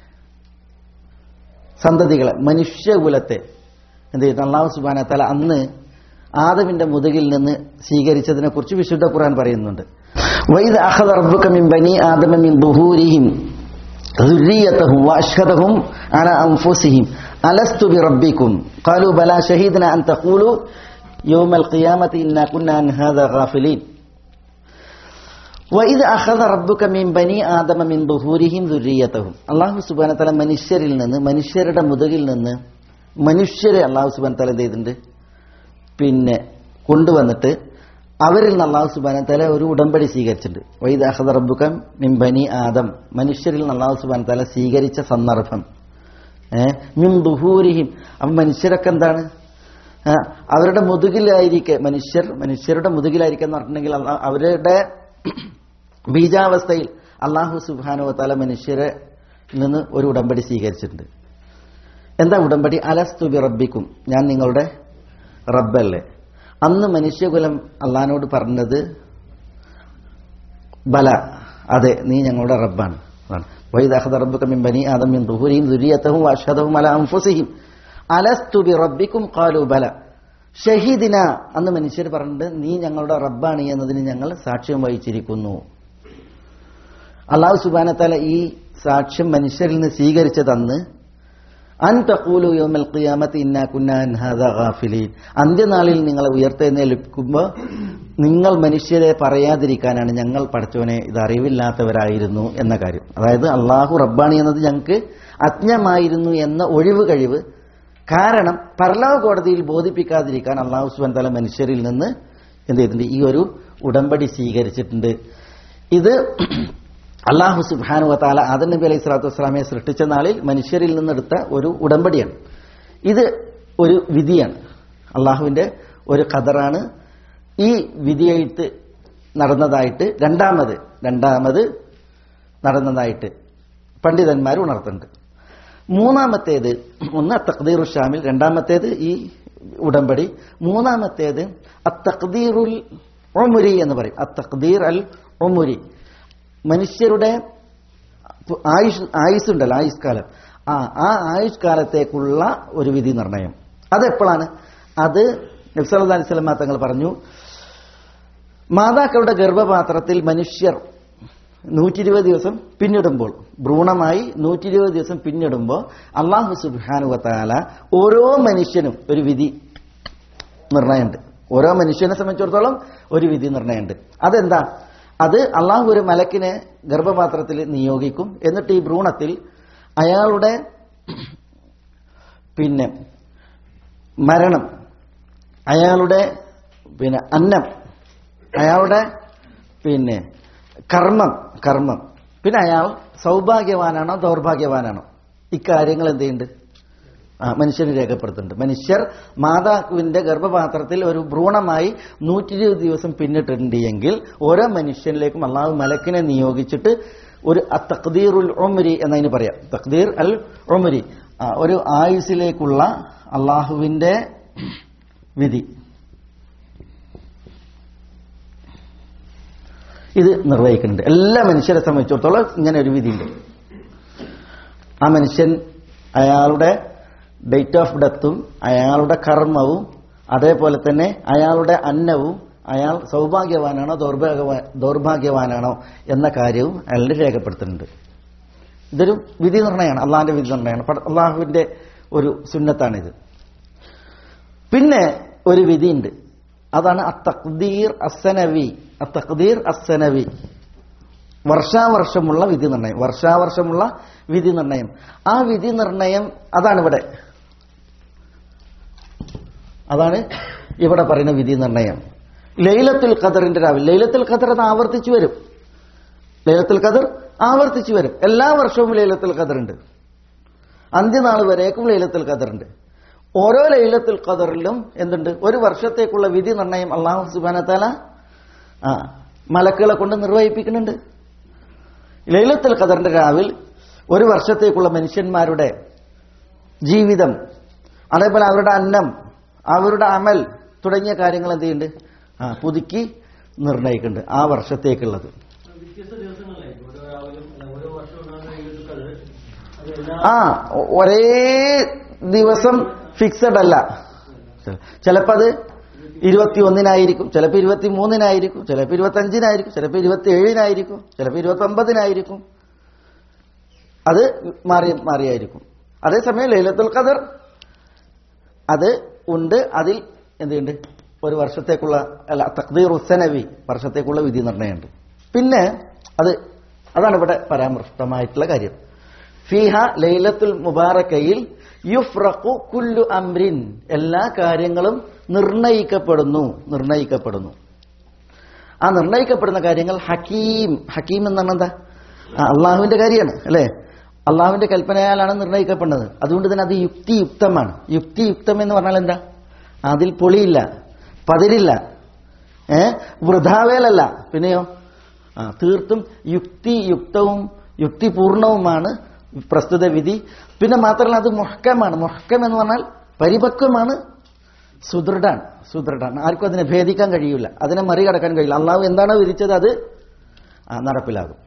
സന്തതികളെ മനുഷ്യകുലത്തെ എന്ത് ചെയ്യുന്നു? അള്ളാഹു സുബ്ഹാനഹു വ തആല അന്ന് ആദമിന്റെ മുതുകിൽ നിന്ന് സ്വീകരിച്ചതിനെ കുറിച്ച് വിശുദ്ധ ഖുർആൻ പറയുന്നുണ്ട്. വഇദ് അഖദ റബ്ബുക മിൻ ബനി ആദമ മിൻ ദുഹൂരിഹിം ذريتهم واشهدهم على انفسهم الست بربكم قالوا بلى شهدنا ان تقولوا يوم القيامه انا كنا عن هذا غافلين وإذ أخذ ربك من بني آدم من ظهورهم ذريتهم അല്ലാഹു സുബ്ഹാനഹു വ തആല മനുഷ്യരിൽ നിന്ന് മനുഷ്യരുടെ മുതുകിൽ നിന്ന് മനുഷ്യരെ അല്ലാഹു സുബ്ഹാനഹു വ തആല എന്ത് ചെയ്തിട്ടുണ്ട്? പിന്നെ കൊണ്ടുവന്നിട്ട് അവരിൽ നിന്ന് അല്ലാഹു സുബ്ഹാനഹു വ തആല ഒരു ഉടമ്പടി സ്വീകരിച്ചിട്ടുണ്ട്. വഇദ് അഖദ റബ്ബുക മിൻ ബനി ആദം മനുഷ്യരിൽ നിന്ന് അല്ലാഹു സുബ്ഹാനഹു വ തആല സ്വീകരിച്ച സന്ദർഭം ഏഹ് മിൻ ദുഹൂരിഹിം. അപ്പം മനുഷ്യരൊക്കെ എന്താണ്? അവരുടെ മുതുകിലായിരിക്കെ മനുഷ്യർ മനുഷ്യരുടെ മുതുകിലായിരിക്കെ എന്ന് പറഞ്ഞിട്ടുണ്ടെങ്കിൽ അവരുടെ ബീജാവസ്ഥയിൽ അല്ലാഹു സുബ്ഹാനഹു വ തആല മനുഷ്യരെ നിന്ന് ഒരു ഉടമ്പടി സ്വീകരിച്ചിട്ടുണ്ട്. എന്താ ഉടമ്പടി? അലസ്തു ബി റബ്ബിക്കും, ഞാൻ നിങ്ങളുടെ റബ്ബല്ലേ. അന്ന് മനുഷ്യകുലം അള്ളാഹിനോട് പറഞ്ഞത് ബല, അതെ നീ ഞങ്ങളുടെ റബ്ബാണ്. വഇദ് അഖദ റബ്ബുക മിൻ ബനി ആദം മിൻ ദുഹൂരിഹിം ദുരിയതഹും വഅശ്ഹദഹും അലാ അൻഫുസിഹിം അലസ്തു ബി റബ്ബിക്കും ഖാലൂ ബല ഷഹീദിന. അന്ന് മനുഷ്യർ പറഞ്ഞിട്ട് നീ ഞങ്ങളുടെ റബ്ബാണ് എന്നതിന് ഞങ്ങൾ സാക്ഷ്യം വഹിച്ചിരിക്കുന്നു. അല്ലാഹു സുബ്ഹാനഹു വ തആല ഈ സാക്ഷ്യം മനുഷ്യരിൽ നിന്ന് സ്വീകരിച്ചതന്ന് അൻ തഖൂലു യൗമൽ ഖിയാമത്തി ഇന്നാ കുന്നാ അൻ ഹാദാ ഗാഫിലീൻ. അന്ത്യനാളിൽ നിങ്ങളെ ഉയർത്തെഴുന്നേൽപ്പിക്കുമ്പോൾ നിങ്ങൾ മനുഷ്യരെ പറയാതിരിക്കാനാണ് ഞങ്ങൾ പടച്ചവനെ ഇത് അറിവില്ലാത്തവരായിരുന്നു എന്ന കാര്യം. അതായത് അള്ളാഹു റബ്ബാണി എന്നത് ഞങ്ങൾക്ക് അജ്ഞമായിരുന്നു എന്ന ഒഴിവ് കഴിവ് കാരണം പരലോക കോടതിയിൽ ബോധിപ്പിക്കാതിരിക്കാൻ അള്ളാഹു സുബ്ഹാനഹു വ തആല മനുഷ്യരിൽ നിന്ന് എന്ത് ചെയ്തിട്ടുണ്ട്? ഈ ഒരു ഉടമ്പടി സ്വീകരിച്ചിട്ടുണ്ട്. ഇത് അല്ലാഹു സുബ്ഹാനഹു വ തആല ആദം നബി അലൈഹി സ്വലാത്തു വസ്സലാമയെ സൃഷ്ടിച്ച നാളിൽ മനുഷ്യരിൽ നിന്നെടുത്ത ഒരു ഉടമ്പടിയാണ്. ഇത് ഒരു വിധിയാണ്, അള്ളാഹുവിന്റെ ഒരു ഖദറാണ്. ഈ വിധിയെഴുത്ത് നടന്നതായിട്ട് രണ്ടാമത് രണ്ടാമത് നടന്നതായിട്ട് പണ്ഡിതന്മാർ ഉണർത്തുന്നുണ്ട്. മൂന്നാമത്തേത് ഒന്ന് തഖ്ദീറു ഷാമിൽ, രണ്ടാമത്തേത് ഈ ഉടമ്പടി, മൂന്നാമത്തേത് അത്തഖ്ദീറുൽ ഉമുരി എന്ന് പറയും. അത്തഖ്ദീർ അൽ ഉമുരി, മനുഷ്യരുടെ ആയുഷ് ആയുസ്സുണ്ടല്ലോ, ആയുഷ്കാലം, ആ ആ ആയുഷ്കാലത്തേക്കുള്ള ഒരു വിധി നിർണയം. അതെപ്പോഴാണ്? അത് നബി സല്ലല്ലാഹു അലൈഹി വസല്ലം തങ്ങൾ പറഞ്ഞു, മാതാക്കളുടെ ഗർഭപാത്രത്തിൽ മനുഷ്യർ നൂറ്റി ഇരുപത് ദിവസം പിന്നിടുമ്പോൾ, ഭ്രൂണമായി നൂറ്റി ഇരുപത് ദിവസം പിന്നിടുമ്പോൾ അല്ലാഹു സുബ്ഹാനഹു വ തആല ഓരോ മനുഷ്യനും ഒരു വിധി നിർണയമുണ്ട്. ഓരോ മനുഷ്യനെ സംബന്ധിച്ചിടത്തോളം ഒരു വിധി നിർണയമുണ്ട്. അതെന്താ? അത് അള്ളാഹു ഒരു മലക്കിനെ ഗർഭപാത്രത്തിൽ നിയോഗിക്കും. എന്നിട്ട് ഈ ഭ്രൂണത്തിൽ അയാളുടെ പിന്നെ മരണം, അയാളുടെ പിന്നെ അന്നം, അയാളുടെ പിന്നെ കർമ്മം കർമ്മം പിന്നെ അയാൾ സൗഭാഗ്യവാനാണോ ദൗർഭാഗ്യവാനാണോ, ഇക്കാര്യങ്ങൾ എന്ത് ചെയ്യുന്നുണ്ട്? ആ മനുഷ്യന് രേഖപ്പെടുത്തുന്നുണ്ട്. മനുഷ്യർ മാതാവിന്റെ ഗർഭപാത്രത്തിൽ ഒരു ഭ്രൂണമായി നൂറ്റി ഇരുപത് ദിവസം പിന്നിട്ടുണ്ട് എങ്കിൽ ഓരോ മനുഷ്യനിലേക്കും അള്ളാഹു മലക്കിനെ നിയോഗിച്ചിട്ട് ഒരു തഖ്ദീറുൽ ഉംരി എന്നതിന് പറയാം. തഖ്ദീർ അൽ ഉംരി, ഒരു ആയുസിലേക്കുള്ള അള്ളാഹുവിന്റെ വിധി ഇത് നിർവഹിക്കുന്നുണ്ട്. എല്ലാ മനുഷ്യരെ സംബന്ധിച്ചിടത്തോളം ഇങ്ങനെ ഒരു വിധിയുണ്ട്. ആ മനുഷ്യൻ അയാളുടെ ഡേറ്റ് ഓഫ് ഡെത്തും അയാളുടെ കർമ്മവും അതേപോലെ തന്നെ അയാളുടെ അന്നവും അയാൾ സൗഭാഗ്യവാനാണോ ദൗർഭാഗ്യവാ ദൗർഭാഗ്യവാനാണോ എന്ന കാര്യവും അയാളുടെ രേഖപ്പെടുത്തുന്നുണ്ട്. ഇതൊരു വിധി നിർണ്ണയമാണ്, അള്ളാഹിന്റെ വിധി നിർണ്ണയമാണ്, അള്ളാഹുവിന്റെ ഒരു സുന്നത്താണിത്. പിന്നെ ഒരു വിധിയുണ്ട്, അതാണ് അത്തഖ്ദീർ അസ്സനവി. അത്തഖ്ദീർ അസ്സനവി, വർഷാവർഷമുള്ള വിധി നിർണ്ണയം. വർഷാവർഷമുള്ള വിധി നിർണ്ണയം, ആ വിധി നിർണ്ണയം അതാണ് ഇവിടെ അതാണ് ഇവിടെ പറയുന്ന വിധി നിർണ്ണയം. ലൈലത്തുൽ ഖദറിന്റെ രാവിലെ, ലൈലത്തുൽ ഖദർ അത് ആവർത്തിച്ചു വരും. ലൈലത്തുൽ ഖദർ ആവർത്തിച്ചു വരും. എല്ലാ വർഷവും ലൈലത്തുൽ ഖദർ ഉണ്ട്. അന്ത്യനാൾ വരേക്കും ലൈലത്തുൽ ഖദർ ഉണ്ട്. ഓരോ ലൈലത്തുൽ ഖദറിലും എന്തുണ്ട്? ഒരു വർഷത്തേക്കുള്ള വിധി നിർണ്ണയം അല്ലാഹു സുബ്ഹാനഹു വ തആല ആ മലക്കുകളെ കൊണ്ട് നിർവഹിപ്പിക്കുന്നുണ്ട്. ലൈലത്തുൽ ഖദറിന്റെ രാവിൽ ഒരു വർഷത്തേക്കുള്ള മനുഷ്യന്മാരുടെ ജീവിതം, അതേപോലെ അവരുടെ അന്നം, അവരുടെ അമൽ തുടങ്ങിയ കാര്യങ്ങൾ എന്ത് ചെയ്യുന്നുണ്ട്? ആ പുതുക്കി നിർണയിക്കുന്നുണ്ട് ആ വർഷത്തേക്കുള്ളത്. ആ ഒരേ ദിവസം ഫിക്സഡ് അല്ല. ചിലപ്പോൾ അത് ഇരുപത്തി ഒന്നിനായിരിക്കും, ചിലപ്പോൾ ഇരുപത്തി മൂന്നിനായിരിക്കും, ചിലപ്പോൾ ഇരുപത്തി അഞ്ചിനായിരിക്കും, ചിലപ്പോൾ ഇരുപത്തി ഏഴിനായിരിക്കും, ചിലപ്പോൾ ഇരുപത്തി ഒമ്പതിനായിരിക്കും. അത് മാറി മാറിയായിരിക്കും. അതേസമയം ലൈലത്തുൽ ഖദർ അത് ഉണ്ട്. അതിൽ എന്തുണ്ട്? ഒരു വർഷത്തേക്കുള്ള അല്ല തഖ്ദീർ ഉസ്സനവി, വർഷത്തേക്കുള്ള വിധി നിർണ്ണയമുണ്ട്. പിന്നെ അത് അതാണ് ഇവിടെ പരാമർശിതമായിട്ടുള്ള കാര്യം. ഫീഹ ലൈലത്തുൽ മുബാറക്കയിൽ യുഫ്റഖു കുല്ലു അംരിൻ, എല്ലാ കാര്യങ്ങളും നിർണയിക്കപ്പെടുന്നു നിർണയിക്കപ്പെടുന്നു ആ നിർണയിക്കപ്പെടുന്ന കാര്യങ്ങൾ ഹക്കീം. ഹക്കീം എന്നാണ് എന്താ? അള്ളാഹുവിന്റെ കാര്യമാണ് അല്ലേ? അള്ളാഹുവിന്റെ കൽപ്പനയാലാണ് നിർണയിക്കപ്പെടുന്നത്. അതുകൊണ്ട് തന്നെ അത് യുക്തിയുക്തമാണ്. യുക്തിയുക്തം എന്ന് പറഞ്ഞാൽ എന്താ? അതിൽ പൊളിയില്ല, പതിരില്ല, ഏ വൃഥാവേലല്ല. പിന്നെയോ ആ തീർത്തും യുക്തിയുക്തവും യുക്തിപൂർണവുമാണ് പ്രസ്തുത വിധി. പിന്നെ മാത്രമല്ല അത് മുഹ്കമാണ്. മുഹ്കം എന്ന് പറഞ്ഞാൽ പരിപക്വമാണ്, സുദൃഢാണ്. സുദൃഢാണ്, ആർക്കും അതിനെ ഭേദിക്കാൻ കഴിയില്ല, അതിനെ മറികടക്കാൻ കഴിയില്ല. അള്ളാഹു എന്താണോ വിധിച്ചത് അത് നടപ്പിലാകും.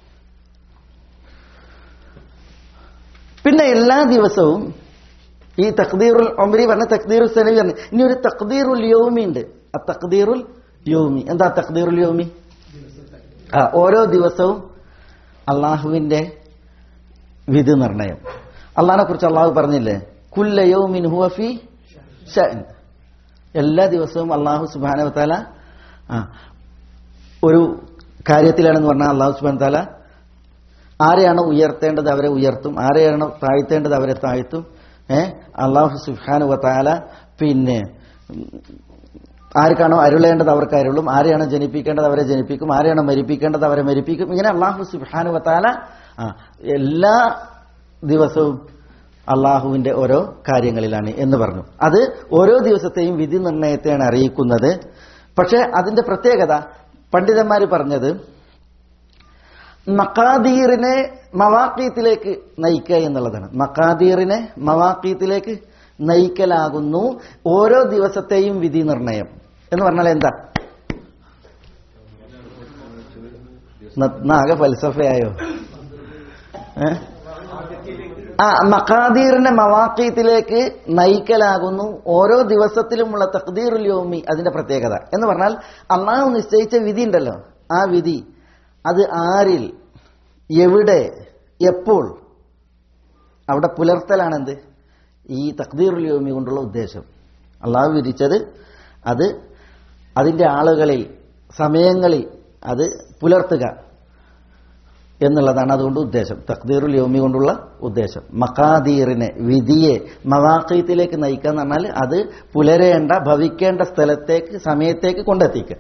പിന്നെ എല്ലാ ദിവസവും ഈ തഖ്ദീറുൽ ഉംരി പറഞ്ഞ തഖ്ദീറുൽ സനവി പറഞ്ഞ ഇനി ഒരു തഖ്ദീറുൽ യൗമി ഉണ്ട്. ആ തഖ്ദീറുൽ യൗമി എന്താ? തഖ്ദീറുൽ യൗമി ആ ഓരോ ദിവസവും അള്ളാഹുവിന്റെ വിധി നിർണയം. അള്ളാഹിനെ കുറിച്ച് അള്ളാഹു പറഞ്ഞില്ലേ, കുല്ല യൗമിൻ ഹുവ ഫീ ശഅൻ. എല്ലാ ദിവസവും അള്ളാഹു സുബ്ഹാനഹു വ തആല ആ ഒരു കാര്യത്തിലാണെന്ന് പറഞ്ഞാൽ അള്ളാഹു സുബ്ഹാനഹു വ തആല ആരെയാണോ ഉയർത്തേണ്ടത് അവരെ ഉയർത്തും, ആരെയാണോ താഴ്ത്തേണ്ടത് അവരെ താഴ്ത്തും. ഏഹ് അള്ളാഹു സുബ്ഹാനഹു വ തആല പിന്നെ ആർക്കാണോ അരുളേണ്ടത് അവർക്ക് അരുളും, ആരെയാണോ ജനിപ്പിക്കേണ്ടത് അവരെ ജനിപ്പിക്കും, ആരെയാണോ മരിപ്പിക്കേണ്ടത് അവരെ മരിപ്പിക്കും. ഇങ്ങനെ അള്ളാഹു സുബ്ഹാനഹു വ തആല ആ എല്ലാ ദിവസവും അള്ളാഹുവിന്റെ ഓരോ കാര്യങ്ങളിലാണ് എന്ന് പറഞ്ഞു. അത് ഓരോ ദിവസത്തെയും വിധി നിർണയത്തെയാണ് അറിയിക്കുന്നത്. പക്ഷെ അതിന്റെ പ്രത്യേകത പണ്ഡിതന്മാർ പറഞ്ഞത് മഖാദീറിനെ മവാഖീത്തിലേക്ക് നയിക്കുക എന്നുള്ളതാണ്. മഖാദീറിനെ മവാഖീത്തിലേക്ക് നയിക്കലാകുന്നു ഓരോ ദിവസത്തെയും വിധി നിർണയം എന്ന് പറഞ്ഞാൽ എന്താ? ആകെ ഫൽസഫയായോ? ആ മഖാദീറിന്റെ മവാഖീത്തിലേക്ക് നയിക്കലാകുന്നു ഓരോ ദിവസത്തിലുമുള്ള തഖ്ദീറുൽ യൗമി. അതിന്റെ പ്രത്യേകത എന്ന് പറഞ്ഞാൽ അള്ളാഹു നിശ്ചയിച്ച വിധി ഉണ്ടല്ലോ, ആ വിധി അത് ആരിൽ, എവിടെ, എപ്പോൾ അവിടെ പുലർത്തലാണെന്ത് ഈ തഖ്ദീറുൽ യൗമി കൊണ്ടുള്ള ഉദ്ദേശം. അള്ളാഹു വിധിച്ചത് അത് അതിന്റെ ആളുകളിൽ, സമയങ്ങളിൽ അത് പുലർത്തുക. എന്നുള്ളതാണ് അതുകൊണ്ട് ഉദ്ദേശം. തഖ്ദീറുൽ യൗമി കൊണ്ടുള്ള ഉദ്ദേശം മഖാദീറിനെ, വിധിയെ മവാഖീത്തിലേക്ക് നയിക്കുക എന്ന് പറഞ്ഞാൽ അത് പുലരേണ്ട ഭവിക്കേണ്ട സ്ഥലത്തേക്ക് സമയത്തേക്ക് കൊണ്ടെത്തിക്കുക.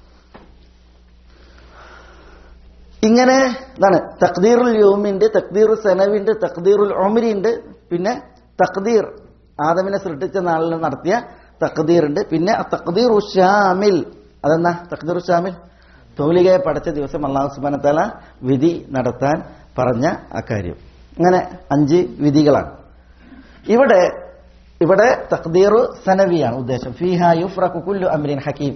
ഇങ്ങനെ ഇതാണ് തഖ്ദീറുൽ യൗമിന്റെ, തഖ്ദീറുൽ സനവിന്റെ, തഖ്ദീറുൽ ഉംരിന്റെ, പിന്നെ തഖ്ദീർ ആദമിനെ സൃഷ്ടിച്ച നാളിൽ നടത്തിയ തഖ്ദീറുണ്ട്, പിന്നെ തഖ്ദീറു ശാമിൽ. അതെന്നാ തഖ്ദീറു ശാമിൽ? തൗലികയെ പഠിച്ച ദിവസം അല്ലാഹു സുബ്ഹാനഹു വ തആല വിധി നടത്താൻ പറഞ്ഞ അക്കാര്യം. അങ്ങനെ അഞ്ച് വിധികളാണ് ഇവിടെ. ഇവിടെ തഖ്ദീറു സനവിയാണ് ഉദ്ദേശം. ഫീഹാ യുഫ്റഖു കുല്ലു അംരിൻ ഹകീം.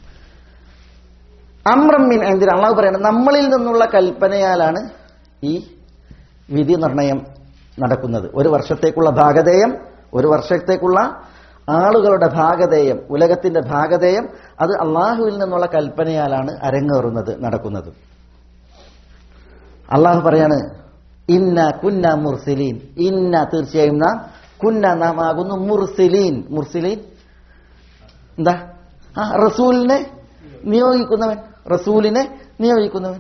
അംറൻ മിൻ ഇൻദിന, അല്ലാഹു പറയുന്നത് നമ്മളിൽ നിന്നുള്ള കൽപ്പനയാലാണ് ഈ വിധി നിർണയം നടക്കുന്നത്. ഒരു വർഷത്തേക്കുള്ള ഭാഗധേയം, ഒരു വർഷത്തേക്കുള്ള ആളുകളുടെ ഭാഗധേയം, ഉലകത്തിന്റെ ഭാഗധേയം, അത് അള്ളാഹുവിൽ നിന്നുള്ള കൽപ്പനയാലാണ് അരങ്ങേറുന്നത്, നടക്കുന്നത്. അള്ളാഹു പറയാണ് ഇന്ന കുന്ന മുർസിലീൻ. ഇന്ന തീർച്ചയായും നാം, കുന്ന നാം ആകുന്നു, മുർസിലീൻ. മുർസിലീൻ എന്താ? ആ റസൂലിനെ നിയോഗിക്കുന്നവൻ, റസൂലിനെ നിയോഗിക്കുന്നവൻ.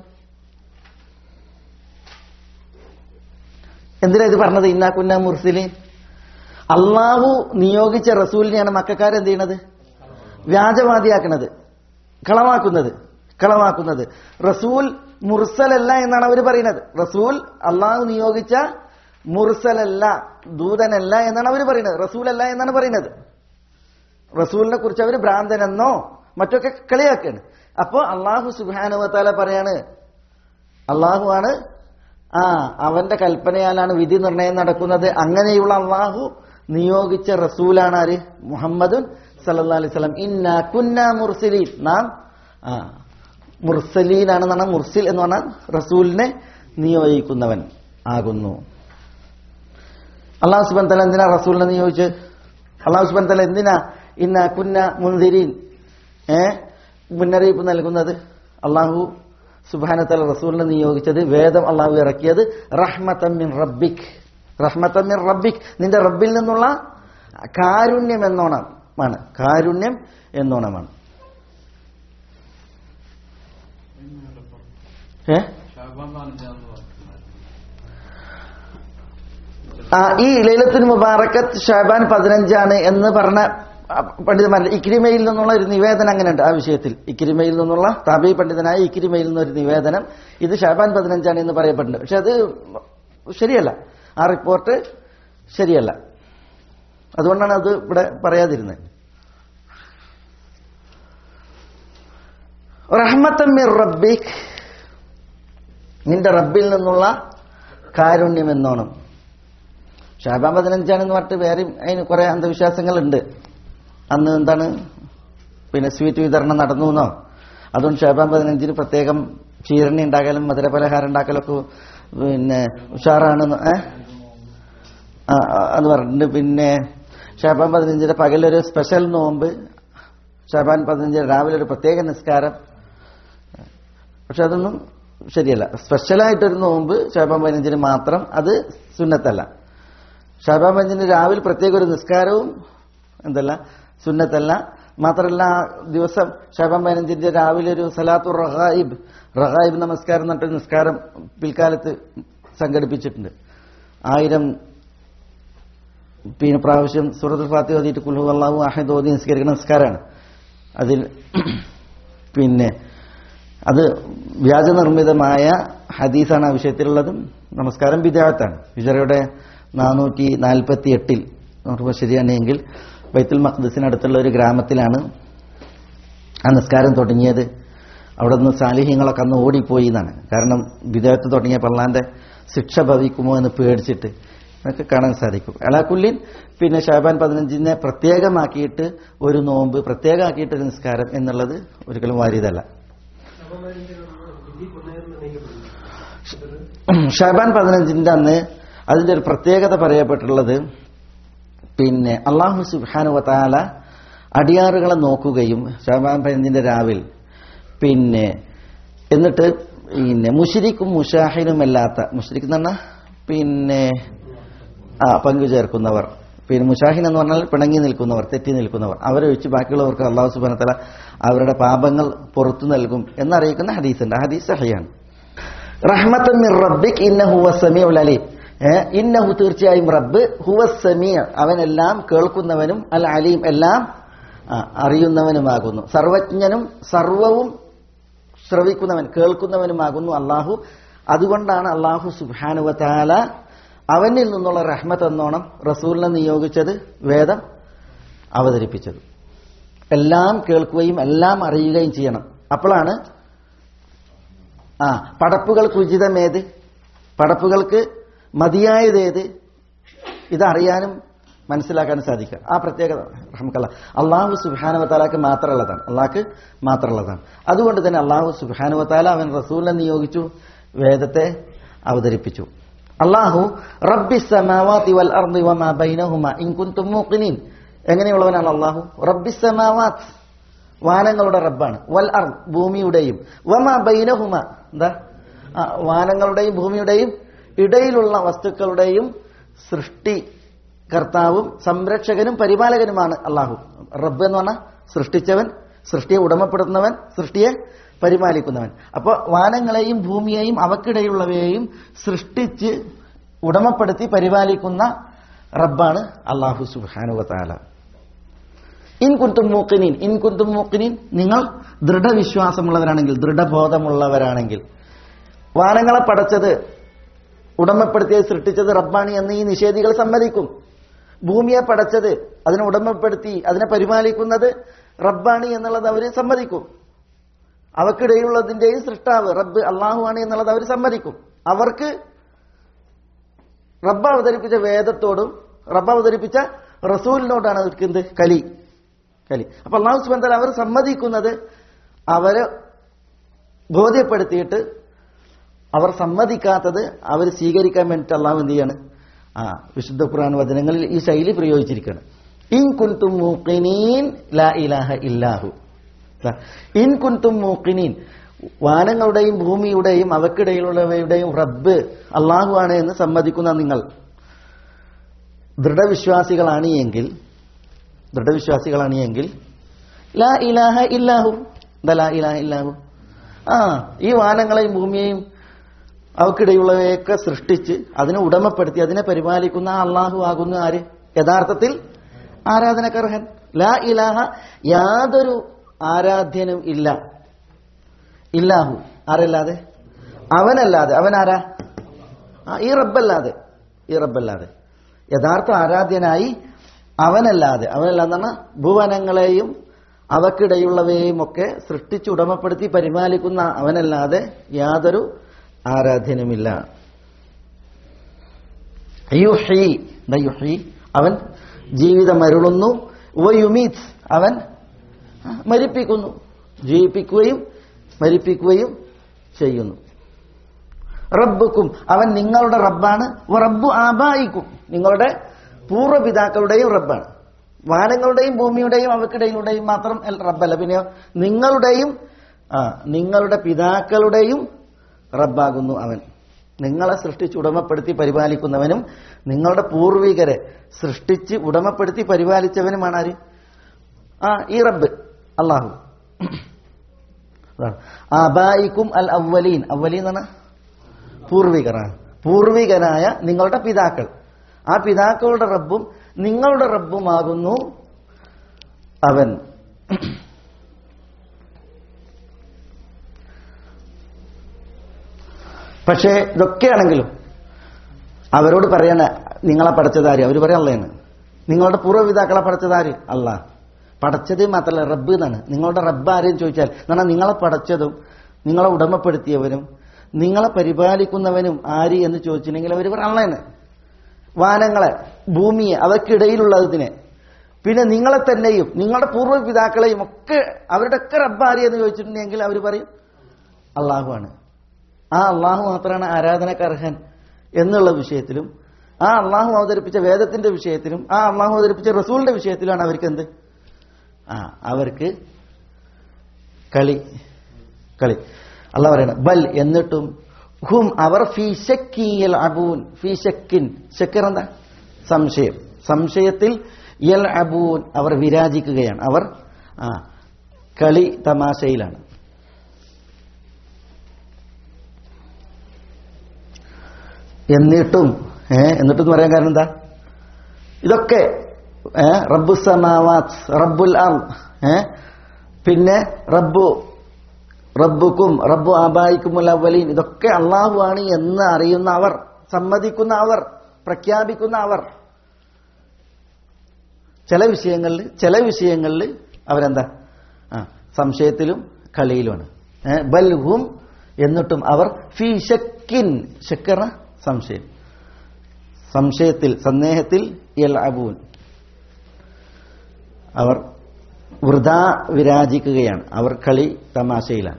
എന്തിനാ ഇത് പറഞ്ഞത്? ഇന്ന കുന്ന മുർസിലീൻ. അള്ളാഹു നിയോഗിച്ച റസൂലിനെയാണ് മക്കക്കാരെന്ത് ചെയ്യണത്? വ്യാജവാദിയാക്കുന്നത്, കളവാക്കുന്നത് കളവാക്കുന്നത് റസൂൽ മുർസലല്ല എന്നാണ് അവർ പറയുന്നത്. റസൂൽ അള്ളാഹു നിയോഗിച്ച മുർസലല്ല, ദൂതനല്ല എന്നാണ് അവർ പറയുന്നത്. റസൂലല്ല എന്നാണ് പറയുന്നത്. റസൂലിനെ കുറിച്ച് അവർ ഭ്രാന്തനെന്നോ മറ്റൊക്കെ കളിയാക്കാണ്. അപ്പോ അള്ളാഹു സുബ്ഹാനഹു വ തആല പറയാണ്, അള്ളാഹു ആണ്, ആ അവന്റെ കൽപ്പനയാലാണ് വിധി നിർണയം നടക്കുന്നത്. അങ്ങനെയുള്ള അള്ളാഹു നിയോഗിച്ച റസൂലാണ് ആര്? മുഹമ്മദുൻ സല്ലല്ലാഹു അലൈഹി വസല്ലം. ഇന്നാ കുന്നാ മുർസലീൻ. നാം ആ മുർസലീനാണെന്നാണ്. മുർസിൽ എന്ന് പറഞ്ഞാൽ റസൂലിനെ നിയോഗിക്കുന്നവൻ ആകുന്നു. അള്ളാഹു സുബ്ഹാനഹു വ തആല എന്തിനാ റസൂലിനെ നിയോഗിച്ച്? അള്ളാഹു സുബ്ഹാനഹു വ തആല എന്തിനാ ഇന്ന കുന്ന മുൻദിരീൻ ഏ മുന്നറിയിപ്പ് നൽകുന്നത്? അള്ളാഹു സുബ്ഹാനഹു വ തആല റസൂലിനെ നിയോഗിച്ചത്, വേദം അള്ളാഹു ഇറക്കിയത് റഹ്മത്തൻ മിൻ റബ്ബിക്, റഹ്മത്തൻ മിൻ റബ്ബിക്, നിന്റെ റബ്ബിൽ നിന്നുള്ള കാരുണ്യം എന്നോണമാണ്. കാരുണ്യം എന്നോണമാണ്. ഏ ആ ഈ ലൈലത്തുൽ മുബാറക്കത്ത് ഷാബാൻ പതിനഞ്ചാണ് എന്ന് പറഞ്ഞ പണ്ഡിതന്മാർ ഇക്രിമയിൽ നിന്നുള്ള ഒരു നിവേദനം അങ്ങനെയുണ്ട്. ആ വിഷയത്തിൽ ഇക്രിമയിൽ നിന്നുള്ള താബഈ പണ്ഡിതനായ ഇക്രിമയിൽ നിന്നൊരു നിവേദനം, ഇത് ഷാബാൻ പതിനഞ്ചാണ് എന്ന് പറയപ്പെടുന്നുണ്ട്. പക്ഷെ അത് ശരിയല്ല, ആ റിപ്പോർട്ട് ശരിയല്ല. അതുകൊണ്ടാണ് അത് ഇവിടെ പറയാതിരുന്നത്. റഹ്മത്തൻ മിർ റബ്ബിക്, നിന്റെ റബ്ബിൽ നിന്നുള്ള കാരുണ്യം എന്നോണം. ഷാബാൻ പതിനഞ്ചാണെന്ന് പറഞ്ഞിട്ട് വേറെയും അതിന് കുറെ അന്ധവിശ്വാസങ്ങളുണ്ട്. അന്ന് എന്താണ് പിന്നെ സ്വീറ്റ് വിതരണം നടന്നു എന്നോ, അതുകൊണ്ട് ഷാബാൻ പതിനഞ്ചിന് പ്രത്യേകം ക്ഷീരണി ഉണ്ടാക്കലും മധുരപലഹാരം ഉണ്ടാക്കലൊക്കെ പിന്നെ ഉഷാറാണ് എന്ന് പറഞ്ഞിട്ടുണ്ട്. പിന്നെ ഷാബാൻ പതിനഞ്ചിന്റെ പകലൊരു സ്പെഷ്യൽ നോമ്പ്, ഷാബാൻ പതിനഞ്ചിന് രാവിലെ ഒരു പ്രത്യേക നിസ്കാരം. പക്ഷെ അതൊന്നും ശരിയല്ല. സ്പെഷ്യലായിട്ടൊരു നോമ്പ് ഷാബാൻ പതിനഞ്ചിന് മാത്രം, അത് സുന്നത്തല്ല. ഷാബാൻ പതിനഞ്ചിന് രാവിലെ പ്രത്യേക ഒരു നിസ്കാരവും എന്തല്ല, സുന്നത്തല്ല. മാത്രമല്ല ആ ദിവസം ഷാബാൻ പതിനഞ്ചിന്റെ രാവിലെ ഒരു സലാത്തു റഗായിബ്, റഗായിബ് നമസ്കാരം എന്നിട്ടൊരു നിസ്കാരം പിൽക്കാലത്ത് സംഘടിപ്പിച്ചിട്ടുണ്ട്. ആയിരം പിന്നെ പ്രാവശ്യം സൂറത്തുൽ ഫാത്തിഹ ഓതിയിട്ട് ഖുൽ ഹുവല്ലാഹു അഹദ് ഓതി നിസ്കരിക്കുന്ന നിസ്കാരമാണ്. അതിൽ പിന്നെ അത് വ്യാജനിർമ്മിതമായ ഹദീസാണ് ആ വിഷയത്തിലുള്ളത്. നമസ്കാരം ബിദ്അത്താണ്. ഹിജ്റയുടെ നാനൂറ്റി നാൽപ്പത്തി എട്ടിൽ നോക്കുമ്പോൾ ശരിയാണെങ്കിൽ ബൈത്തുൽ മഖ്ദിസിനടുത്തുള്ള ഒരു ഗ്രാമത്തിലാണ് ആ നിസ്കാരം തുടങ്ങിയത്. അവിടെ നിന്ന് സാലിഹ്യങ്ങളൊക്കെ അന്ന് ഓടിപ്പോയി എന്നാണ്. കാരണം ബിദ്അത്ത് തുടങ്ങിയ പള്ളാന്റെ ശിക്ഷ ഭവിക്കുമോ എന്ന് പേടിച്ചിട്ട് എന്നൊക്കെ കാണാൻ സാധിക്കും. അലാക്കുല്ലിൻ പിന്നെ ഷാബാൻ പതിനഞ്ചിനെ പ്രത്യേകമാക്കിയിട്ട് ഒരു നോമ്പ്, പ്രത്യേകമാക്കിയിട്ട് ഒരു നിസ്കാരം എന്നുള്ളത് ഒരിക്കലും വാരിയതല്ല. ഷാബാൻ പതിനഞ്ചിന്റെ അന്ന് അതിന്റെ ഒരു പ്രത്യേകത പറയപ്പെട്ടുള്ളത്, പിന്നെ അല്ലാഹു സുബ്ഹാനഹു വ തആല അടിയാറുകളെ നോക്കുകയും ഷാബാൻ പതിനഞ്ചിന്റെ രാവിൽ പിന്നെ എന്നിട്ട് പിന്നെ മുശ്രിക്കും മുഷാഹിനുമല്ലാത്ത, മുശ്രിക്ക് എന്ന് പറഞ്ഞാൽ പിന്നെ ആ പങ്കു ചേർക്കുന്നവർ, പിന്നെ മുഷാഹിൻ എന്ന് പറഞ്ഞാൽ പിണങ്ങി നിൽക്കുന്നവർ, തെറ്റി നിൽക്കുന്നവർ, അവരെ ഒഴിച്ച് ബാക്കിയുള്ളവർക്ക് അല്ലാഹു സുബ്ഹാനഹു വ തആല അവരുടെ പാപങ്ങൾ പുറത്തു നൽകും എന്നറിയിക്കുന്ന ഹദീസുണ്ട്. ഹദീസ് സഹിഹാണ്. റഹ്മത്തുൻ മിർ റബ്ബിക് ഇന്നഹു വസ്സമീഉൽ അലീം. ഇന്നഹു തീർച്ചയായും റബ്ബ് ഹുവസ്സമീഅ് അവനെല്ലാം കേൾക്കുന്നവനും അൽ അലീം എല്ലാം അറിയുന്നവനുമാകുന്നു. സർവജ്ഞനും സർവവും ശ്രവിക്കുന്നവൻ കേൾക്കുന്നവനുമാകുന്നു അള്ളാഹു. അതുകൊണ്ടാണ് അള്ളാഹു സുബ്ഹാനഹു വ തആല അവനിൽ നിന്നുള്ള റഹ്മത്ത് എന്നോണം റസൂലിനെ നിയോഗിച്ചത്, വേദം അവതരിപ്പിച്ചത്. എല്ലാം കേൾക്കുകയും എല്ലാം അറിയുകയും ചെയ്യണം. അപ്പോഴാണ് ആ പടപ്പുകൾക്ക് ഉചിതമേത്, പടപ്പുകൾക്ക് മതിയായതേത്, ഇതറിയാനും മനസ്സിലാക്കാനും സാധിക്കുക. ആ പ്രത്യേകത റഹ്മത്തുള്ള അള്ളാഹു സുബ്ഹാനഹു വ തആലക്ക് മാത്രമുള്ളതാണ്, അള്ളാഹ്ക്ക് മാത്രമുള്ളതാണ്. അതുകൊണ്ട് തന്നെ അള്ളാഹു സുബ്ഹാനഹു വ തആല അവൻ റസൂലിനെ നിയോഗിച്ചു, വേദത്തെ അവതരിപ്പിച്ചു. അള്ളാഹു റബ്ബിസ് സമാവാതി വൽ അർദി വമാ ബൈനഹുമാ ഇൻ കുൻതും മൂഖിനീൻ. എങ്ങനെയുള്ളവനാണ് അള്ളാഹു? റബ്ബിസ് സമാവാത്ത് വാനങ്ങളുടെ റബ്ബാണ്, വൽ അർദ് ഭൂമിയുടെയും, വമാ ബൈനഹുമാ എന്താ വാനങ്ങളുടെയും ഭൂമിയുടെയും ഇടയിലുള്ള വസ്തുക്കളുടെയും സൃഷ്ടി കർത്താവും സംരക്ഷകനും പരിപാലകനുമാണ് അള്ളാഹു. റബ്ബ് എന്ന് പറഞ്ഞാൽ സൃഷ്ടിച്ചവൻ, സൃഷ്ടിയെ ഉടമപ്പെടുത്തുന്നവൻ, സൃഷ്ടിയെ പരിപാലിക്കുന്നവൻ. അപ്പോൾ വാനങ്ങളെയും ഭൂമിയെയും അവക്കിടയിലുള്ളവയെയും സൃഷ്ടിച്ച് ഉടമപ്പെടുത്തി പരിപാലിക്കുന്ന റബ്ബാണ് അള്ളാഹു സുബ്ഹാനഹു വ തആല. ഇൻ കുൻതും മൂഖിനീൻ, ഇൻ കുൻതും മൂഖിനീൻ നിങ്ങൾ ദൃഢവിശ്വാസമുള്ളവരാണെങ്കിൽ, ദൃഢബോധമുള്ളവരാണെങ്കിൽ, വാനങ്ങളെ പടച്ചത് ഉടമപ്പെടുത്തിയത് സൃഷ്ടിച്ചത് റബ്ബാണ് എന്ന് ഈ നിഷേധികൾ സമ്മതിക്കും. ഭൂമിയെ പടച്ചത് അതിനെ ഉടമപ്പെടുത്തി അതിനെ പരിപാലിക്കുന്നത് റബ്ബാണ് എന്നുള്ളത് അവർ സമ്മതിക്കും. അവക്കിടയിലുള്ളതിന്റെയും സൃഷ്ടാവ് റബ്ബ് അള്ളാഹു ആണ് എന്നുള്ളത് അവർ സമ്മതിക്കും. അവർക്ക് റബ്ബ് അവതരിപ്പിച്ച വേദത്തോടും റബ്ബ് അവതരിപ്പിച്ച റസൂലിനോടാണ് അവർക്ക് എന്ത് കലി കലി അപ്പൊ അള്ളാഹു സുബ്ഹാനഹു വ തആല അവർ സമ്മതിക്കുന്നത് അവരെ ബോധ്യപ്പെടുത്തിയിട്ട് അവർ സമ്മതിക്കാത്തത് അവർ സ്വീകരിക്കാൻ വേണ്ടിയിട്ട് അള്ളാഹു എന്ത് ചെയ്യാണ്? ആ വിശുദ്ധ ഖുർആൻ വചനങ്ങളിൽ ഈ ശൈലി പ്രയോഗിച്ചിരിക്കുകയാണ്. ഇൻ കുൻതും മൂഖിനീൻ ലാ ഇലാഹ ഇല്ലാഹു. ഇൻ കുൻതും മൂഖിനീൻ വാനങ്ങളുടെയും ഭൂമിയുടെയും അവക്കിടയിലുള്ളവയുടെയും റബ്ബ് അള്ളാഹു ആണ് എന്ന് സമ്മതിക്കുന്ന നിങ്ങൾ ദൃഢവിശ്വാസികളാണ് എങ്കിൽ ദൃഢവിശ്വാസികളാണ് എങ്കിൽ ലാ ഇലാഹ ഇല്ലാഹു. എന്താ ലാ ഇലാഹ ഇല്ലാഹു? ആ ഈ വാനങ്ങളെയും ഭൂമിയെയും അവക്കിടയുള്ളവയൊക്കെ സൃഷ്ടിച്ച് അതിനെ ഉടമപ്പെടുത്തി അതിനെ പരിപാലിക്കുന്ന അള്ളാഹു ആകുന്നു ആര്? യഥാർത്ഥത്തിൽ ആരാധനക്കർഹൻ. ലാ ഇലാഹ യാതൊരു ആരാധ്യനും ഇല്ല. ഇല്ലാഹു ആരല്ലാതെ? അവനല്ലാതെ. അവൻ ആരാ? ഈ റബ്ബല്ലാതെ. ഈ റബ്ബല്ലാതെ യഥാർത്ഥ ആരാധ്യനായി അവനല്ലാതെ. അവനല്ലാതെ പറഞ്ഞാൽ ഭുവനങ്ങളെയും അവക്കിടയുള്ളവയെയും ഒക്കെ സൃഷ്ടിച്ച് ഉടമപ്പെടുത്തി പരിപാലിക്കുന്ന അവനല്ലാതെ യാതൊരു ആരാധ്യനുമില്ല. യുഹ്യി യുഹ്യി അവൻ ജീവിതം അരുളുന്നു. വയുമീത് അവൻ മരിപ്പിക്കുന്നു. ജീവിപ്പിക്കുകയും മരിപ്പിക്കുകയും ചെയ്യുന്നു. റബ്ബുക്കും അവൻ നിങ്ങളുടെ റബ്ബാണ്. റബ്ബു ആബായിക്കും നിങ്ങളുടെ പൂർവ്വപിതാക്കളുടെയും റബ്ബാണ്. വാനങ്ങളുടെയും ഭൂമിയുടെയും അവക്കിടയിലുടെയും മാത്രം റബ്ബല്ല, പിന്നെ നിങ്ങളുടെയും ആ നിങ്ങളുടെ പിതാക്കളുടെയും റബ്ബാകുന്നു അവൻ. നിങ്ങളെ സൃഷ്ടിച്ച് ഉടമപ്പെടുത്തി പരിപാലിക്കുന്നവനും നിങ്ങളുടെ പൂർവികരെ സൃഷ്ടിച്ച് ഉടമപ്പെടുത്തി പരിപാലിച്ചവനുമാണ് ആര്? ആ ഈ റബ്ബ് അള്ളാഹു. ആബായിക്കും അൽ അവ്വലീൻ. അവ്വലീൻ എന്ന് പറഞ്ഞാൽ പൂർവികരാണ്. പൂർവികനായ നിങ്ങളുടെ പിതാക്കൾ. ആ പിതാക്കളുടെ റബ്ബും നിങ്ങളുടെ റബ്ബുമാകുന്നു അവൻ. പക്ഷേ ഇതൊക്കെയാണെങ്കിലും അവരോട് പറയണ നിങ്ങളെ പടച്ചതാര്? അവർ പറയാൻ അള്ളയാണ്. നിങ്ങളുടെ പൂർവ്വപിതാക്കളെ പടച്ചതാര്? അള്ളാഹ്. പടച്ചത് മാത്രമല്ല റബ്ബ് എന്നാണ്. നിങ്ങളുടെ റബ്ബ് ആരെയും ചോദിച്ചാൽ എന്നാൽ നിങ്ങളെ പടച്ചതും നിങ്ങളെ ഉടമപ്പെടുത്തിയവനും നിങ്ങളെ പരിപാലിക്കുന്നവനും ആര് എന്ന് ചോദിച്ചിട്ടുണ്ടെങ്കിൽ അവർ പറയും അള്ളയാണ്. വാനങ്ങളെ ഭൂമിയെ അവയ്ക്കിടയിലുള്ളതിനെ പിന്നെ നിങ്ങളെ തന്നെയും നിങ്ങളുടെ പൂർവ്വപിതാക്കളെയും ഒക്കെ അവരുടെ ഒക്കെ റബ്ബ് ആര് എന്ന് ചോദിച്ചിട്ടുണ്ടെങ്കിൽ അവർ പറയും അള്ളാഹുവാണ്. ആ അള്ളാഹു മാത്രമാണ് ആരാധനക്കർഹൻ എന്നുള്ള വിഷയത്തിലും ആ അള്ളാഹു അവതരിപ്പിച്ച വേദത്തിന്റെ വിഷയത്തിലും ആ അള്ളാഹു അവതരിപ്പിച്ച റസൂലിന്റെ വിഷയത്തിലാണ് അവർക്ക് എന്ത് ആ അവർക്ക് കളി കളി അള്ളാഹു പറയണം ബൽ എന്നിട്ടും ഹും അവർ ഫീ ശക്കി യൽഅബൂൻ. ഫീ ശക്കിൻ ശക്കർ എന്താ? സംശയം. സംശയത്തിൽ യൽഅബൂൻ അവർ വിരാജിക്കുകയാണ്. അവർ ആ കളി തമാശയിലാണ്. എന്നിട്ടും ഏഹ് എന്നിട്ടും പറയാൻ കാരണം എന്താ? ഇതൊക്കെ ഏഹ് റബ്ബു സമാവാത്ത്, റബ്ബുൽ അർദ്, ഏഹ് പിന്നെ റബ്ബു റബ്ബുക്കും റബ്ബു ആബായിക്കുമുൽ അവ്വലീൻ, ഇതൊക്കെ അള്ളാഹു ആണ് എന്ന് അറിയുന്ന അവർ, സമ്മതിക്കുന്ന അവർ, പ്രഖ്യാപിക്കുന്ന അവർ, ചില വിഷയങ്ങളിൽ ചില വിഷയങ്ങളിൽ അവരെന്താ ആ സംശയത്തിലും കളിയിലുമാണ്. ബൽഹും എന്നിട്ടും അവർ ഫീ ഷക്കിൻ, ഷക്കറ സംശയം, സംശയത്തിൽ സന്ദേഹത്തിൽ യൽഅബൂൻ, അവർ വൃഥാ വിരാജിക്കുകയാണ്, അവർ കളി തമാശയിലാണ്.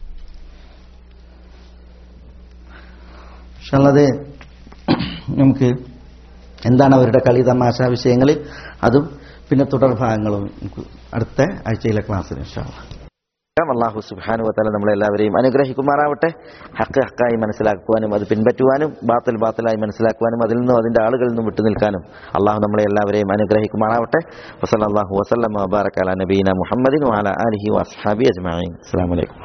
പക്ഷെ ഉള്ളത് നമുക്ക് എന്താണ് അവരുടെ കളി തമാശ വിഷയങ്ങൾ, അതും പിന്നെ തുടർഭാഗങ്ങളും നമുക്ക് അടുത്ത ആഴ്ചയിലെ ക്ലാസ്സിൽ ഇൻഷാ അല്ലാഹ്. അല്ലാഹു സുബ്ഹാനഹു വ തആല നമ്മളെല്ലാവരെയും അനുഗ്രഹിക്കുമാറാവട്ടെ. ഹഖ് ഹഖായി മനസ്സിലാക്കുവാനും അത് പിൻപറ്റുവാനും ബാത്തിൽ ബാത്തിലായി മനസ്സിലാക്കുവാനും അതിൽ നിന്നും അതിന്റെ ആളുകളിൽ നിന്നും വിട്ടുനിൽക്കാനും അള്ളാഹു നമ്മളെ എല്ലാവരെയും അനുഗ്രഹിക്കുമാറാവട്ടെ. വസല്ലല്ലാഹു വസല്ലമ വബാറക അലാ നബീന മുഹമ്മദിൻ വഅലാ ആലിഹി വഅസ്ഹാബിഹി അജ്മഈൻ. അസ്സലാമു അലൈക്കും.